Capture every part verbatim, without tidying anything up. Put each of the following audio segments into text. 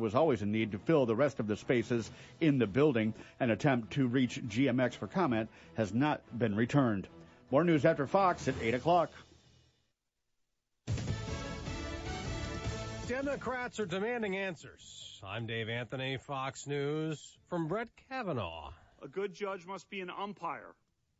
was always a need to fill the rest of the spaces in the building. An attempt to reach G M X for comment has not been returned. More news after Fox at eight o'clock. Democrats are demanding answers. I'm Dave Anthony, Fox News, from Brett Kavanaugh. A good judge must be an umpire,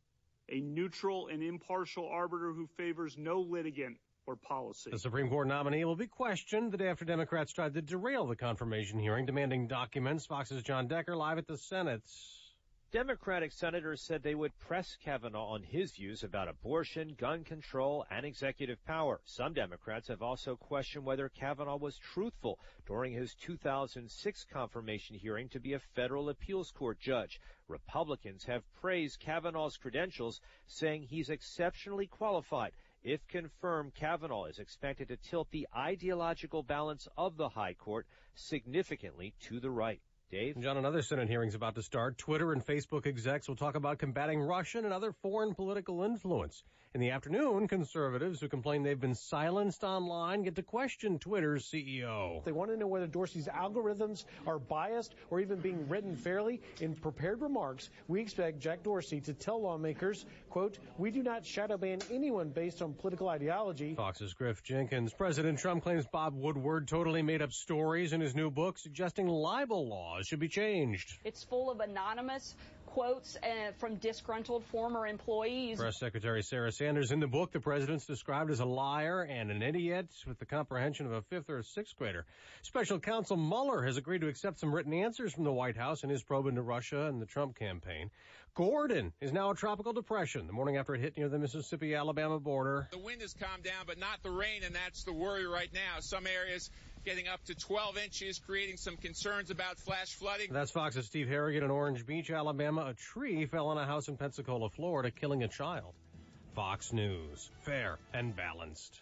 a neutral and impartial arbiter who favors no litigant or policy. The Supreme Court nominee will be questioned the day after Democrats tried to derail the confirmation hearing, demanding documents. Fox's John Decker live at the Senate. Democratic senators said they would press Kavanaugh on his views about abortion, gun control, and executive power. Some Democrats have also questioned whether Kavanaugh was truthful during his two thousand six confirmation hearing to be a federal appeals court judge. Republicans have praised Kavanaugh's credentials, saying he's exceptionally qualified. If confirmed, Kavanaugh is expected to tilt the ideological balance of the high court significantly to the right. Dave? John, another Senate hearing's about to start. Twitter and Facebook execs will talk about combating Russian and other foreign political influence. In the afternoon, conservatives who complain they've been silenced online get to question Twitter's C E O. They want to know whether Dorsey's algorithms are biased or even being written fairly. In prepared remarks, we expect Jack Dorsey to tell lawmakers, quote, "We do not shadow ban anyone based on political ideology." Fox's Griff Jenkins. President Trump claims Bob Woodward totally made up stories in his new book suggesting libel laws should be changed. It's full of anonymous quotes uh, from disgruntled former employees. Press Secretary Sarah Sanders. In the book, the president's described as a liar and an idiot with the comprehension of a fifth or sixth grader. Special counsel Mueller has agreed to accept some written answers from the White House in his probe into Russia and the Trump campaign. Gordon is now a tropical depression the morning after it hit near the Mississippi-Alabama border. The wind has calmed down, but not the rain, and that's the worry right now. Some areas getting up to twelve inches, creating some concerns about flash flooding. That's Fox's Steve Harrigan in Orange Beach, Alabama. A tree fell on a house in Pensacola, Florida, killing a child. Fox News. Fair and balanced.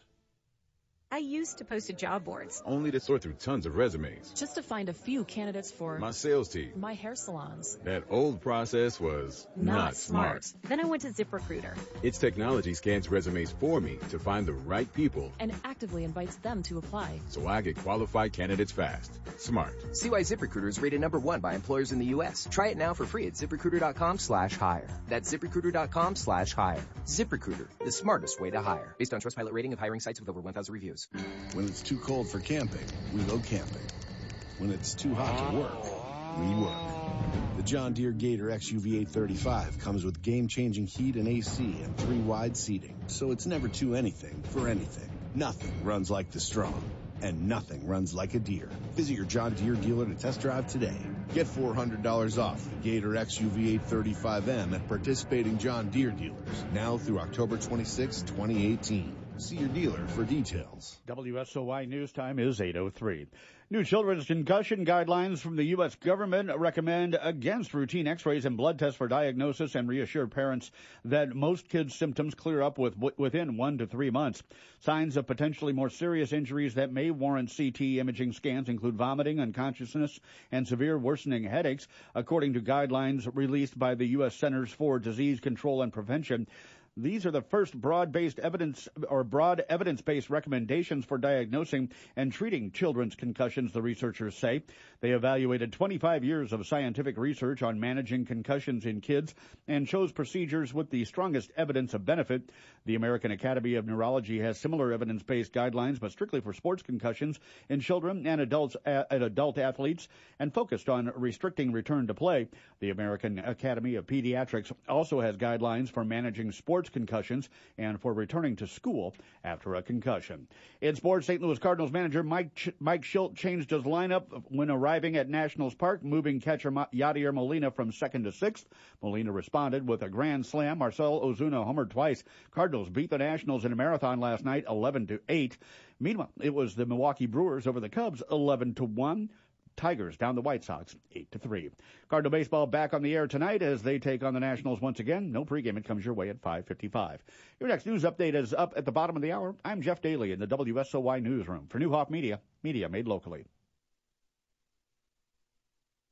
I used to post to job boards. Only to sort through tons of resumes. Just to find a few candidates for my sales team. My hair salons. That old process was not, not smart. smart. Then I went to ZipRecruiter. Its technology scans resumes for me to find the right people. And actively invites them to apply. So I get qualified candidates fast. Smart. See why ZipRecruiter is rated number one by employers in the U S. Try it now for free at ZipRecruiter.com slash hire. That's ZipRecruiter.com slash hire. ZipRecruiter, the smartest way to hire. Based on Trustpilot rating of hiring sites with over one thousand reviews. When it's too cold for camping, we go camping. When it's too hot to work, we work. The John Deere Gator X U V eight thirty-five comes with game-changing heat and A C and three wide seating, so it's never too anything for anything. Nothing runs like the strong, and nothing runs like a Deere. Visit your John Deere dealer to test drive today. Get four hundred dollars off the Gator X U V eight thirty-five M at participating John Deere dealers, now through October twenty-sixth, twenty eighteen. See your dealer for details. W S O Y News Time is eight oh three. New children's concussion guidelines from the U S government recommend against routine x-rays and blood tests for diagnosis and reassure parents that most kids' symptoms clear up with, within one to three months. Signs of potentially more serious injuries that may warrant C T imaging scans include vomiting, unconsciousness, and severe worsening headaches, according to guidelines released by the U S Centers for Disease Control and Prevention. These are the first broad-based evidence or broad evidence-based recommendations for diagnosing and treating children's concussions, the researchers say. They evaluated twenty-five years of scientific research on managing concussions in kids and chose procedures with the strongest evidence of benefit. The American Academy of Neurology has similar evidence-based guidelines, but strictly for sports concussions in children and adults and adult athletes, and focused on restricting return to play. The American Academy of Pediatrics also has guidelines for managing sports concussions and for returning to school after a concussion. In sports, Saint Louis Cardinals manager Mike Ch- Mike Schilt changed his lineup when arriving at Nationals Park, moving catcher Ma- Yadier Molina from second to sixth. Molina responded with a grand slam. Marcell Ozuna homered twice. Cardinals beat the Nationals in a marathon last night, eleven to eight. Meanwhile, it was the Milwaukee Brewers over the Cubs, eleven to one. Tigers down the White Sox, eight to three. Cardinal baseball back on the air tonight as they take on the Nationals once again. No pregame. It comes your way at five fifty-five. Your next news update is up at the bottom of the hour. I'm Jeff Daly in the W S O Y newsroom for Newhoff Media, media made locally.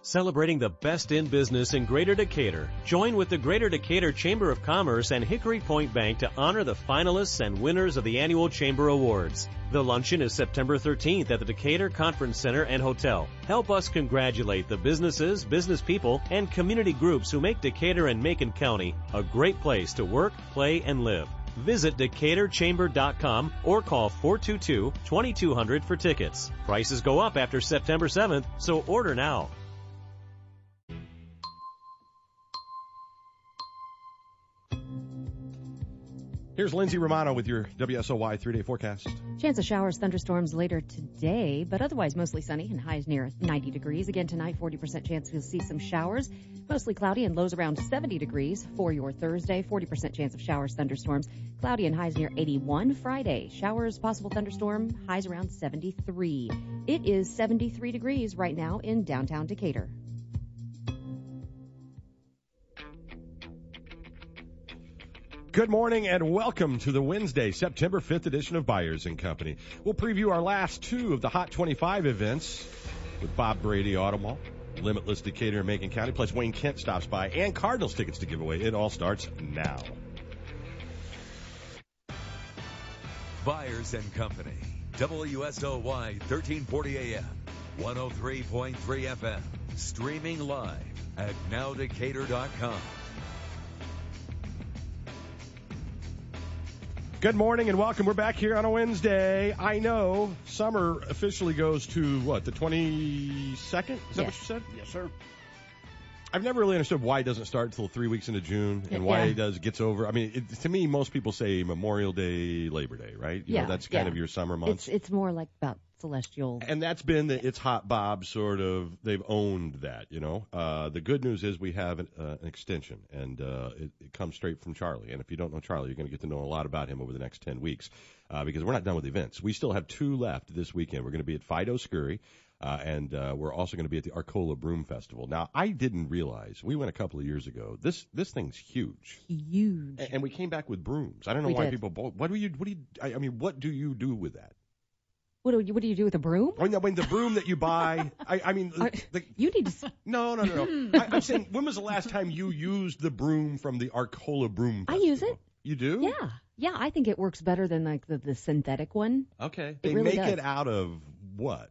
Celebrating the best in business in Greater Decatur. Join with the Greater Decatur Chamber of Commerce and Hickory Point Bank to honor the finalists and winners of the annual Chamber Awards. The luncheon is September thirteenth at the Decatur Conference Center and Hotel. Help us congratulate the businesses, business people, and community groups who make Decatur and Macon County a great place to work, play, and live. Visit Decatur Chamber dot com or call four two two, two two zero zero for tickets. Prices go up after September seventh, so order now. Here's Lindsay Romano with your W S O Y three-day forecast. Chance of showers, thunderstorms later today, but otherwise mostly sunny and highs near ninety degrees. Again tonight, forty percent chance you'll see some showers. Mostly cloudy and lows around seventy degrees for your Thursday. forty percent chance of showers, thunderstorms. Cloudy and highs near eighty-one. Friday, showers, possible thunderstorm, highs around seventy-three. It is seventy-three degrees right now in downtown Decatur. Good morning and welcome to the Wednesday, September fifth edition of Byers and Company. We'll preview our last two of the Hot twenty-five events with Bob Brady Auto Mall, Limitless Decatur and Macon County, plus Wayne Kent stops by, and Cardinals tickets to give away. It all starts now. Byers and Company, W S O Y thirteen forty A M, one oh three point three F M, streaming live at now decatur dot com. Good morning and welcome. We're back here on a Wednesday. I know summer officially goes to, what, the twenty-second? Is that yes. what you said? Yes, sir. I've never really understood why it doesn't start until three weeks into June and why yeah. it does gets over. I mean, it, to me, most people say Memorial Day, Labor Day, right? You yeah, know, that's kind yeah. of your summer months. It's it's more like about celestial. And that's been the It's Hot Bob sort of, they've owned that, you know. Uh, the good news is we have an, uh, an extension, and uh, it, it comes straight from Charlie. And if you don't know Charlie, you're going to get to know a lot about him over the next ten weeks uh, because we're not done with events. We still have two left this weekend. We're going to be at Fido Scurry. Uh, and uh, we're also going to be at the Arcola Broom Festival. Now, I didn't realize, we went a couple of years ago, this this thing's huge. Huge. And, and we came back with brooms. I don't know we why did. people, what do you, what do you, I, I mean, what do you do with that? What do you, what do you do with a broom? I mean, I mean the broom that you buy, I, I mean. Are, the, you need to. No, no, no, no. I, I'm saying, when was the last time you used the broom from the Arcola Broom Festival? I use it. You do? Yeah. Yeah, I think it works better than like the, the synthetic one. Okay. It They really make does. it out of what?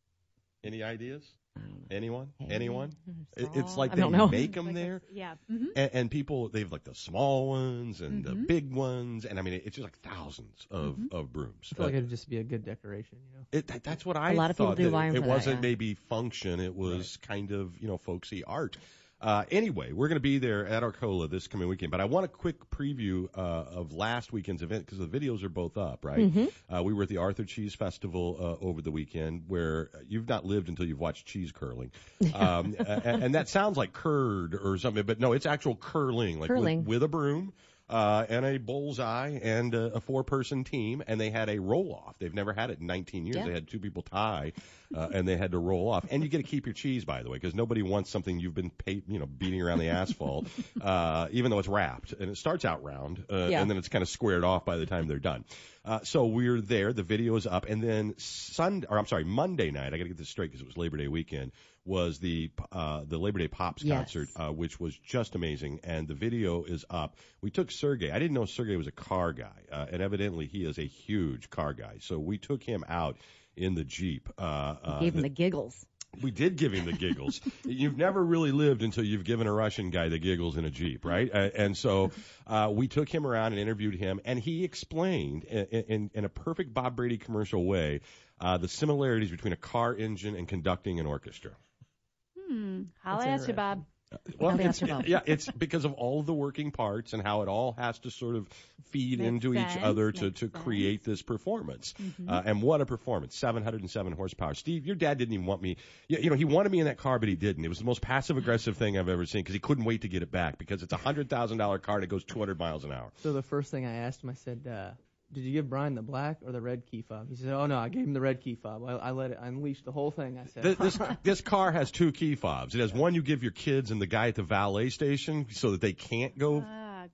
Any ideas? Anyone? Hey, Anyone? It, straw? it's like I they don't know. make them Like there. a- yeah. Mm-hmm. And, and people, they have like the small ones and the Mhm. big ones. And I mean, it, it's just like thousands of, Mhm. of brooms. I feel like Uh, it'd just be a good decoration, you know. it, that, that's what I A lot of people thought. do that buy 'em It for that, wasn't yeah. maybe function. It was kind of, you know, folksy art. Uh, anyway, we're going to be there at Arcola this coming weekend. But I want a quick preview uh, of last weekend's event because the videos are both up, right? Mhm. Uh, we were at the Arthur Cheese Festival uh, over the weekend where you've not lived until you've watched cheese curling. Um, and, and that sounds like curd or something, but no, it's actual curling, like Curling. With, with a broom. Uh, and a bullseye and a, a four-person team, and they had a roll-off. They've never had it in nineteen years. Yeah. They had two people tie, uh, and they had to roll off. And you get to keep your cheese, by the way, because nobody wants something you've been, pay, you know, beating around the asphalt, uh, even though it's wrapped. And it starts out round, uh, Yeah. and then it's kind of squared off by the time they're done. Uh, so we're there. The video is up, and then Sunday, or I'm sorry, Monday night. I got to get this straight because it was Labor Day weekend. Was the uh, the Labor Day Pops Yes. concert, uh, which was just amazing, and the video is up. We took Sergey. I didn't know Sergey was a car guy, uh, and evidently he is a huge car guy. So we took him out in the Jeep. Uh, uh, Gave him the giggles. we did give him the giggles. You've never really lived until you've given a Russian guy the giggles in a Jeep, right? Uh, and so uh, we took him around and interviewed him, and he explained in, in, in a perfect Bob Brady commercial way uh, the similarities between a car engine and conducting an orchestra. Hmm. I'll That's ask you, Bob. Well, I'll it's, ask about. yeah, it's because of all of the working parts and how it all has to sort of feed Makes into each sense, other to, makes to sense. create this performance. Mhm. Uh, and what a performance. seven hundred seven horsepower. Steve, your dad didn't even want me. You, you know, he wanted me in that car, but he didn't. It was the most passive-aggressive thing I've ever seen because he couldn't wait to get it back because it's a one hundred thousand dollars car that goes two hundred miles an hour. So the first thing I asked him, I said, uh, did you give Brian the black or the red key fob? He said, oh, no, I gave him the red key fob. I, I let it, I unleashed the whole thing, I said. This, this this car has two key fobs. It has one you give your kids and the guy at the valet station so that they can't go Ah,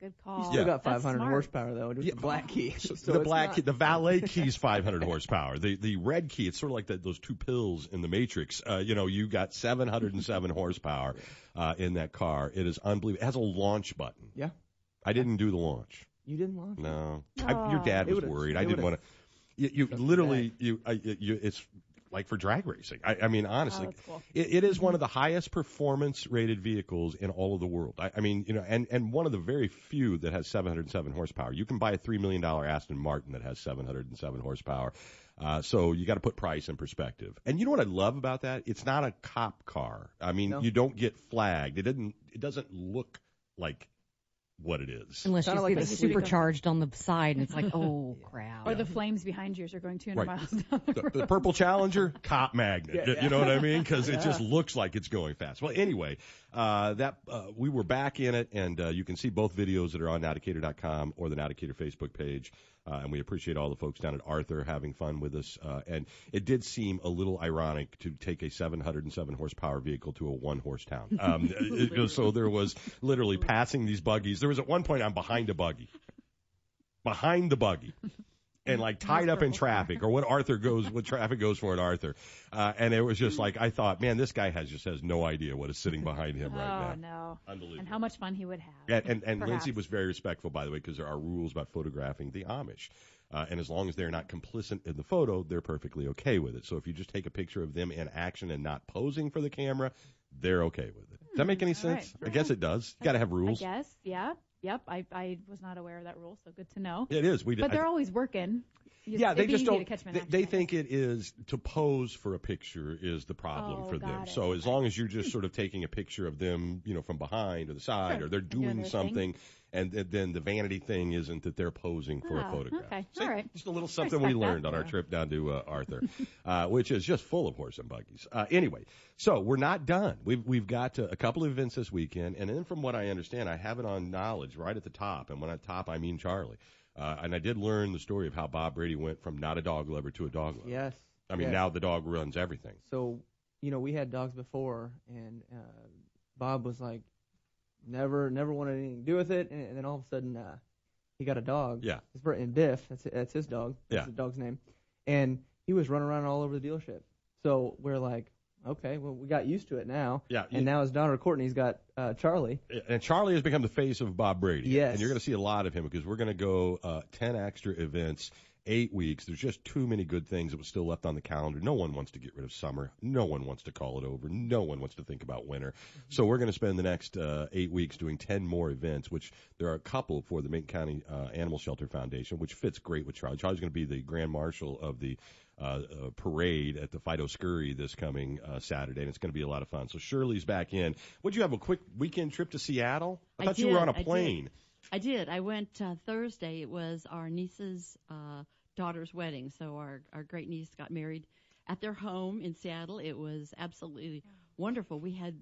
good call. You still Yeah. got That's five hundred smart. horsepower though, just Yeah. the black key. So the it's black not- key, the valet key's five hundred horsepower. The the red key, it's sort of like the, those two pills in the Matrix. Uh, you know, you got seven hundred seven horsepower uh, in that car. It is unbelievable. It has a launch button. Yeah. I didn't do the launch. You didn't launch it? No, Oh. I, your dad It was would've- worried. it I didn't would've want to. You, you literally, you, I, you, it's like for drag racing. I, I mean, honestly, Oh, that's cool. it, it is one of the highest performance rated vehicles in all of the world. I, I mean, you know, and, and one of the very few that has seven hundred seven horsepower. You can buy a three million dollars Aston Martin that has seven hundred seven horsepower. Uh, so you got to put price in perspective. And you know what I love about that? It's not a cop car. I mean, No. you don't get flagged. It didn't. It doesn't look like what it is. Unless you Kinda see like the a shooting supercharged on the side, and it's like, oh, crap. Or the flames behind you as you're going two hundred Right. miles down the The, road. the purple Challenger, cop magnet. Yeah, yeah. You know what I mean? Because it Yeah. just looks like it's going fast. Well, anyway, uh, that uh, we were back in it, and uh, you can see both videos that are on now decatur dot com or the Now Decatur Facebook page. Uh, and we appreciate all the folks down at Arthur having fun with us. Uh, and it did seem a little ironic to take a seven hundred seven horsepower vehicle to a one horse town. Um, it- it- so there was literally passing these buggies. There was at one point I'm behind a buggy, behind the buggy. And like tied up in traffic, or what Arthur goes, what traffic goes for at Arthur, uh, and it was just like I thought, man, this guy has just has no idea what is sitting behind him right Oh, now. no. Unbelievable. And how much fun he would have. And, and, and Perhaps. Lindsay was very respectful, by the way, because there are rules about photographing the Amish. Uh, and as long as they're not complicit in the photo, they're perfectly okay with it. So if you just take a picture of them in action and not posing for the camera, they're okay with it. Does that make any all right. sense? I guess it does. You got to have rules. I guess, yeah. Yep, I, I was not aware of that rule, so good to know. It is. We did. But they're I, always working. You- yeah, they it'd be just easy to don't. catch 'em in They, action, they I guess. think it is to pose for a picture is the problem Oh, for them. got it. So as long as you're just sort of taking a picture of them, you know, from behind or the side, Sure. or they're And doing doing their thing. something, and th- then the vanity thing isn't that they're posing for Ah, a photograph. okay. See, All right. Just a little something we Respect that. learned on our Yeah. trip down to uh, Arthur, uh, which is just full of horse and buggies. Uh, anyway, so we're not done. We've we've got uh, a couple of events this weekend, and then from what I understand, I have it on knowledge right at the top, and when I top, I mean Charlie. Uh, and I did learn the story of how Bob Brady went from not a dog lover to a dog lover. Yes. I mean, yes. now the dog runs everything. So, you know, we had dogs before, and uh, Bob was like, never, never wanted anything to do with it, and, and then all of a sudden, uh, he got a dog. Yeah. His, bir- and Biff, that's that's his dog. That's Yeah. the dog's name, and he was running around all over the dealership. So we're like, okay, well, we got used to it now. Yeah. And now his daughter Courtney's got uh, Charlie. And Charlie has become the face of Bob Brady. Yes. And you're going to see a lot of him because we're going to go uh, ten extra events, eight weeks. There's just too many good things that was still left on the calendar. No one wants to get rid of summer. No one wants to call it over. No one wants to think about winter. So we're going to spend the next uh, eight weeks doing ten more events, which there are a couple for the Macon County uh, Animal Shelter Foundation, which fits great with Charlie. Charlie's going to be the grand marshal of the uh, uh, parade at the Fido Scurry this coming uh, Saturday, and it's going to be a lot of fun. So Shirley's back in. Would you have a quick weekend trip to Seattle? I thought you were did, on a I did. plane. I did. I went uh, Thursday. It was our niece's uh, daughter's wedding. So our, our great niece got married at their home in Seattle. It was absolutely wonderful. We had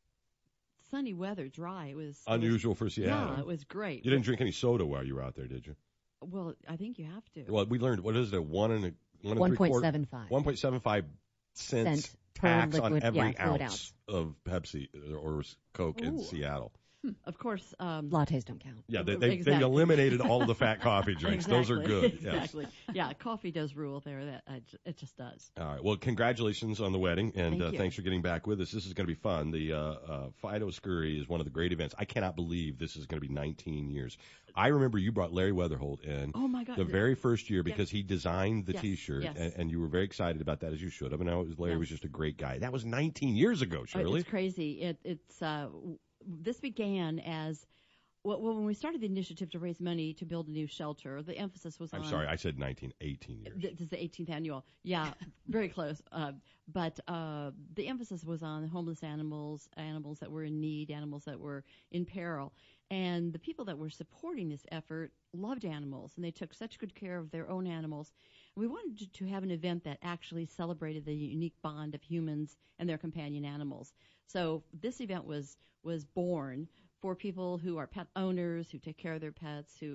sunny weather, dry. It was Unusual for Seattle. Yeah, it was great. You didn't drink any soda while you were out there, did you? Well, I think you have to. Well, we learned, what is it, one and a one and one three point quarter- seven five. one point seven five cents Cent per tax on liquid- every yeah, fluid ounce, ounce. of Pepsi or Coke in Ooh. Seattle. Of course. Um, Lattes don't count. Yeah, they, they, they Exactly. eliminated all of the fat coffee drinks. Those are Exactly. good. Yes. Exactly. Yeah, coffee does rule there. That uh, j- it just does. All right. Well, congratulations on the wedding, and Thank uh, you. thanks for getting back with us. This is going to be fun. The uh, uh, Fido Scurry is one of the great events. I cannot believe this is going to be nineteen years. I remember you brought Larry Weatherholt in Oh, my God. the very first year because Yes. he designed the Yes, T-shirt, yes. and, and you were very excited about that, as you should have. And I was, Larry Yes. was just a great guy. That was nineteen years ago, Oh, Shirley. It's crazy. It, it's uh, w- this began as well, well, when we started the initiative to raise money to build a new shelter. The emphasis was I'm on. sorry, I said nineteen, eighteen years. Th- This is the eighteenth annual. Yeah, very close. Uh, but uh, the emphasis was on homeless animals, animals that were in need, animals that were in peril. And the people that were supporting this effort loved animals, and they took such good care of their own animals. We wanted to- to have an event that actually celebrated the unique bond of humans and their companion animals. So this event was was born for people who are pet owners, who take care of their pets, who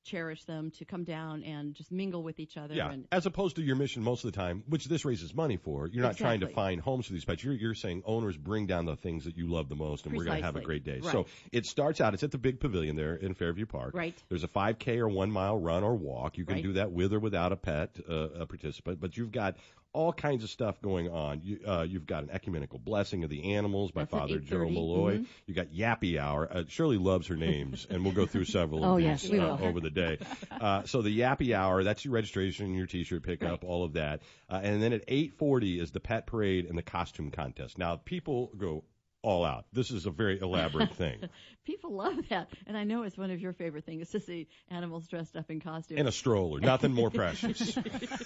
cherish them, to come down and just mingle with each other. Yeah, And as opposed to your mission most of the time, which this raises money for. You're not trying to Exactly. find homes for these pets. You're, you're saying owners bring down the things that you love the most, and we're going to have a Precisely. great day. Right. So it starts out, it's at the big pavilion there in Fairview Park. Right. There's a five K or one mile run or walk. You can Right. do that with or without a pet, uh, a participant, but you've got all kinds of stuff going on. You, uh, you've got an ecumenical blessing of the animals by That's at Father Joe eight thirty. Malloy. Mhm. You got Yappy Hour. Uh, Shirley loves her names, and we'll go through several Oh, of yes, these we uh, will. over the day. Uh, so the Yappy Hour, that's your registration, your T-shirt pickup, all of that. Uh, and then at eight forty is the pet parade and the costume contest. Now, people go all out. This is a very elaborate thing. people love that. And I know it's one of your favorite things to see animals dressed up in costumes. And a stroller. Nothing more precious.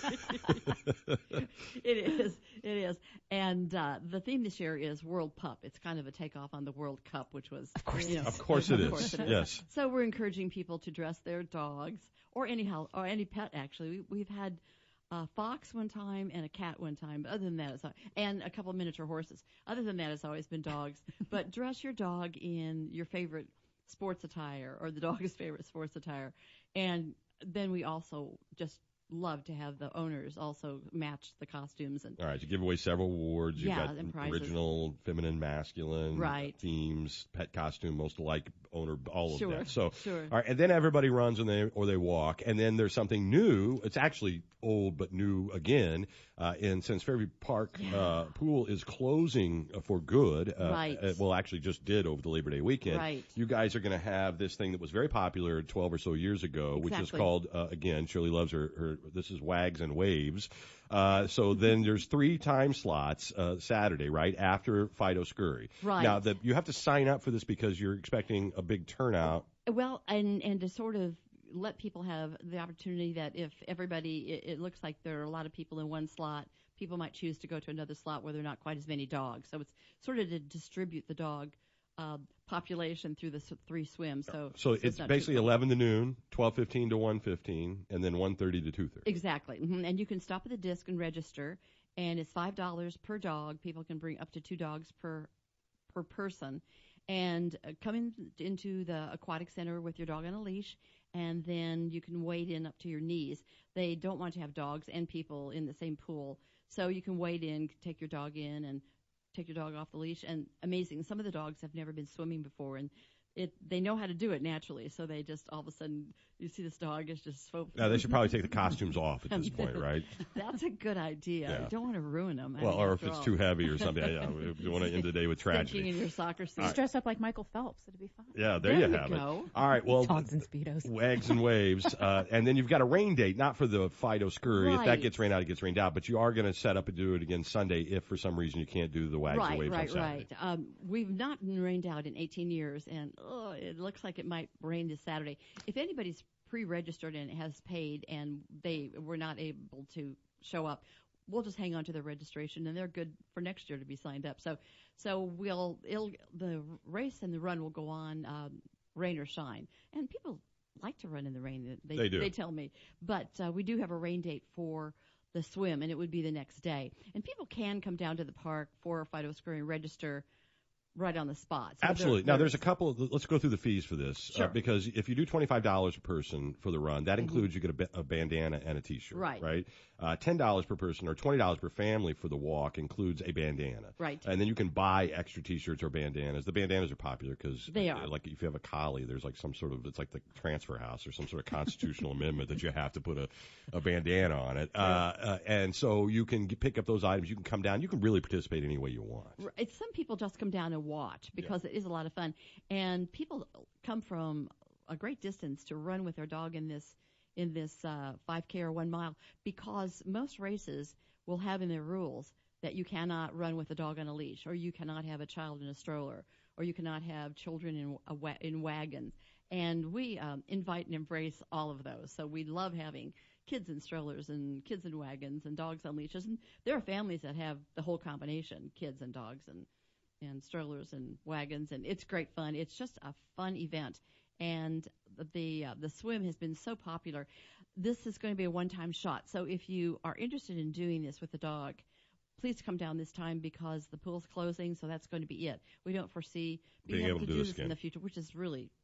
It is. It is. And uh, the theme this year is World Pup. It's kind of a takeoff on the World Cup, which was. Of course you know, Of course it of is. course it is. Yes. So we're encouraging people to dress their dogs, or anyhow, or any pet actually. We, we've had a fox one time and a cat one time. But other than that, it's, and a couple of miniature horses. Other than that, it's always been dogs. But dress your dog in your favorite sports attire, or the dog's favorite sports attire. And then we also just love to have the owners also match the costumes. And All right, you give away several awards. You've Yeah, got and prizes. original, feminine, masculine Right. themes, pet costume, most alike owner, all Sure, of that. So, sure. all right, and then everybody runs and they or they walk, and then there's something new. It's actually old but new again. Uh, and since Fairview Park uh, Pool is closing uh, for good, uh, Right. uh, well, actually just did over the Labor Day weekend. Right. You guys are going to have this thing that was very popular twelve or so years ago, which is Exactly. called uh, again. Shirley loves her. her this is Wags and Waves. Uh, so then there's three time slots uh, Saturday, right after Fido Scurry. Right. Now the, you have to sign up for this because you're expecting a big turnout. Well, and and to sort of let people have the opportunity that if everybody, it, it looks like there are a lot of people in one slot, people might choose to go to another slot where there are not quite as many dogs. So it's sort of to distribute the dog uh, population through the s- three swims. So, So it's not too basically crowded. eleven to noon, twelve fifteen to one fifteen, and then one thirty to two thirty. Exactly. hmm And you can stop at the disc and register, and it's five dollars per dog. People can bring up to two dogs per per person. And uh, come in, into the aquatic center with your dog on a leash, and then you can wade in up to your knees. They don't want to have dogs and people in the same pool, so you can wade in, take your dog in, and take your dog off the leash. And amazing, some of the dogs have never been swimming before, and it they know how to do it naturally, so they just all of a sudden you see this dog is just so. Now they should probably take the costumes off at this point, right? That's a good idea. Yeah. You don't want to ruin them. I Well, mean, or if after it's all. too heavy or something. Yeah, we don't want to end the day with Thinking tragedy. in your soccer suit. Just dress up like Michael Phelps. It'd be fun. Yeah, there, There you you have go. it. All right, well, Dogs and Speedos. Wags and Waves, uh, and then you've got a rain date, not for the Fido Scurry. If that Right. gets rained out, it gets rained out. But you are going to set up and do it again Sunday if for some reason you can't do the Wags Right, and Waves right, on Saturday. right. Um, we've not rained out in eighteen years, and oh, it looks like it might rain this Saturday. If anybody's pre-registered and has paid, and they were not able to show up, we'll just hang on to their registration, and they're good for next year to be signed up. So, so we'll it'll, the race and the run will go on, um, rain or shine, and people like to run in the rain. They, They do. They tell me, but uh, we do have a rain date for the swim, and it would be the next day. And people can come down to the park for Fido Scurry and register right on the spot. So Absolutely. there- Now, there's a couple. Of, let's go through the fees for this, Sure. Mm-hmm. uh, because if you do twenty-five dollars a person for the run, that includes you get a, ba- a bandana and a T-shirt. Right. Right. Uh, Ten dollars per person or twenty dollars per family for the walk includes a bandana. Right. And then you can buy extra T-shirts or bandanas. The bandanas are popular because They are. like if you have a collie, there's like some sort of it's like the transfer house or some sort of constitutional amendment that you have to put a, a bandana on it. Uh, uh, and so you can g- pick up those items. You can come down. You can really participate any way you want. Right. Some people just come down and watch because it is a lot of fun, and people come from a great distance to run with their dog in this in this uh, five K or one mile, because most races will have in their rules that you cannot run with a dog on a leash, or you cannot have a child in a stroller, or you cannot have children in a wa- in wagons. And we um, invite and embrace all of those. So we love having kids in strollers and kids in wagons and dogs on leashes. And there are families that have the whole combination, kids and dogs and and strollers and wagons, and it's great fun. It's just a fun event, and the uh, the swim has been so popular. This is going to be a one-time shot, so if you are interested in doing this with the dog, please come down this time because the pool's closing, so that's going to be it. We don't foresee being, Being able, to do this again. in the future, which is really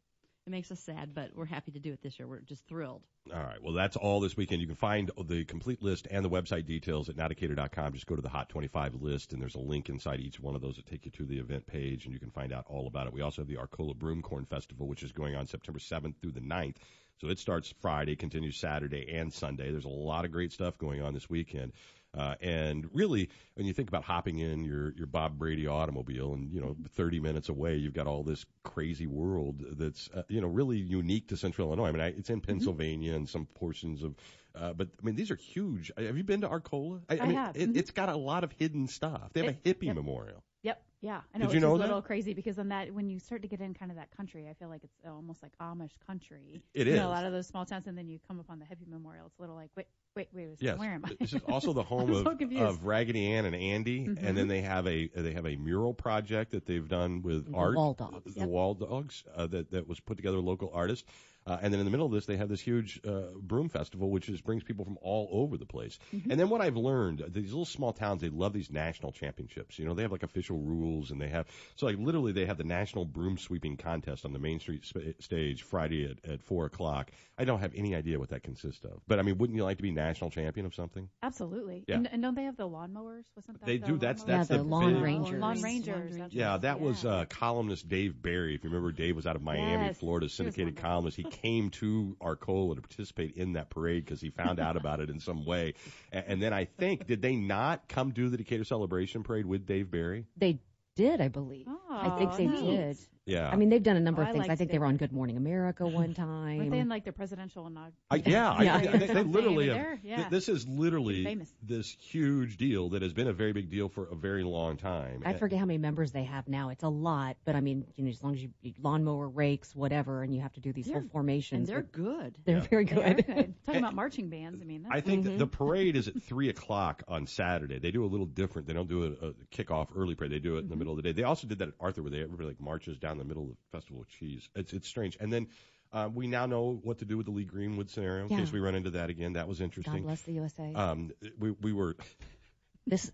It makes us sad, but we're happy to do it this year. We're just thrilled. All right. Well, that's all this weekend. You can find the complete list and the website details at now decatur dot com. Just go to the Hot twenty-five list, and there's a link inside each one of those that take you to the event page, and you can find out all about it. We also have the Arcola Broomcorn Festival, which is going on September seventh through the ninth. So it starts Friday, continues Saturday and Sunday. There's a lot of great stuff going on this weekend. Uh, and really, when you think about hopping in your, your Bob Brady automobile and, you know, thirty minutes away, you've got all this crazy world that's, uh, you know, really unique to Central Illinois. I mean, I, it's in Pennsylvania and some portions of, uh, but, I mean, these are huge. Have you been to Arcola? I, I, I mean, have. It, Mm-hmm. It's got a lot of hidden stuff. They have It- a hippie yep. memorial. Yep. Yeah. I know. Did Which you know is a that? little crazy because on that, when you start to get in kind of that country, I feel like it's almost like Amish country. It you is. know, a lot of those small towns, and then you come upon the hippie memorial. It's a little like, wait, wait, wait, wait Yes. where am I? This is also the home I'm of, so confused. of Raggedy Ann and Andy, Mhm. and then they have a they have a mural project that they've done with The art. Wall Dogs. The Yep. Wall Dogs uh, that that was put together a local artist. Uh, and then in the middle of this, they have this huge uh, broom festival, which just brings people from all over the place. Mm-hmm. And then what I've learned, these little small towns, they love these national championships. You know, they have like official rules, and they have so like literally they have the national broom sweeping contest on the Main Street sp- stage Friday at, at four o'clock. I don't have any idea what that consists of, but I mean, wouldn't you like to be national champion of something? Absolutely. Yeah. And, and don't they have the lawnmowers? Wasn't that They the do. That's lawnmowers? that's Yeah, the the Lawn big- Rangers. Lawn Rangers. that's Yeah, right. that was Yeah. uh, columnist Dave Barry. If you remember, Dave was out of Miami, Yes, Florida, he was syndicated wonderful. columnist. He came to Arcola to participate in that parade because he found out about it in some way. And, and then I think, did they not come do the Decatur Celebration Parade with Dave Barry? They did, I believe. Oh, I think they nice. did. Yeah. I mean, they've done a number Oh, of I things. I liked think they Dave were on Good Morning America one time. Weren't they in like their presidential inauguration? I, yeah, I, Yeah. I, they, they literally They're- have. yeah. th- This is literally Famous. this huge deal that has been a very big deal for a very long time. I forget how many members they have now. It's a lot, but I mean, you know, as long as you, you lawnmower, rakes, whatever, and you have to do these They're- whole formations. And they're but good. They're Yeah. very They are good. good. Talking about marching bands, I mean, that's I think Mhm. that the parade is at three o'clock on Saturday. They do a little different. They don't do a, a kickoff early parade. They do it in the middle of the day. They also did that at Arthur, where they everybody like marches down the middle of the Festival of Cheese. It's it's strange. And then uh, we now know what to do with the Lee Greenwood scenario in Yeah. case we run into that again. That was God interesting. bless the U S A. Um, we we were. this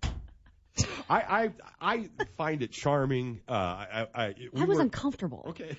I I I find it charming. Uh, I I we I was were, uncomfortable. Okay.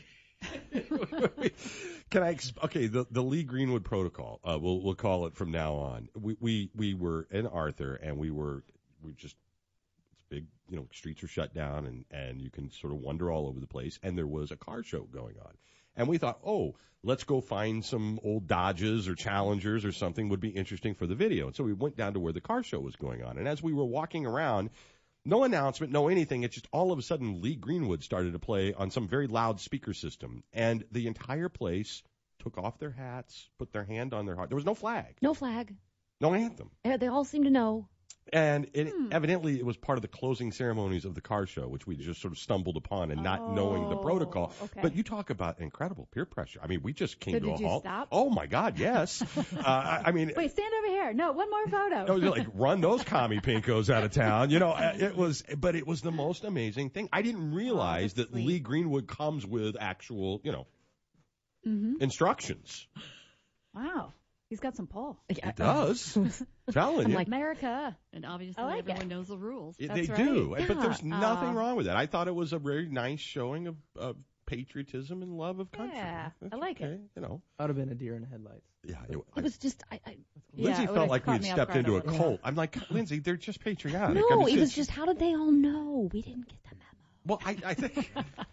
Can I? Exp- okay, the the Lee Greenwood protocol. Uh, we'll we'll call it from now on. We we we were in Arthur, and we were we just it's big. You know, streets are shut down, and and you can sort of wander all over the place. And there was a car show going on, and we thought, oh, let's go find some old Dodges or Challengers or something would be interesting for the video. And so we went down to where the car show was going on, and as we were walking around. No announcement, no anything. It's just all of a sudden Lee Greenwood started to play on some very loud speaker system. And the entire place took off their hats, put their hand on their heart. There was no flag, No flag. no anthem. Eh, They all seem to know. And it, Hmm. evidently it was part of the closing ceremonies of the car show, which we just sort of stumbled upon and not knowing the Oh, protocol. okay. But you talk about incredible peer pressure. I mean, we just came So to did a you halt. stop? Oh, my God, yes. uh, I I mean, Wait, stand over here. No, one more photo. it was like run those commie pinkos out of town. You know, uh, it was, but it was the most amazing thing. I didn't realize that's that Lee sweet. Greenwood comes with actual, you know, hmm instructions. Wow. He's got some pull. It does. Telling I'm you. like, America. And obviously I like everyone it. knows the rules. It- That's they right. do, but Yeah. there's nothing Uh, wrong with that. I thought it was a very nice showing of, of patriotism and love of country. Yeah, That's I like it. okay, You know, I would have been a deer in the headlights. yeah. It, I, it was just, I, I, Yeah, Lindsay it felt would've like we caught had me off stepped guard into a a little. cult. I'm like, Lindsay, they're just patriotic. no, I mean, it was it's- just, how did they all know? We didn't get the memo. Well, I, I think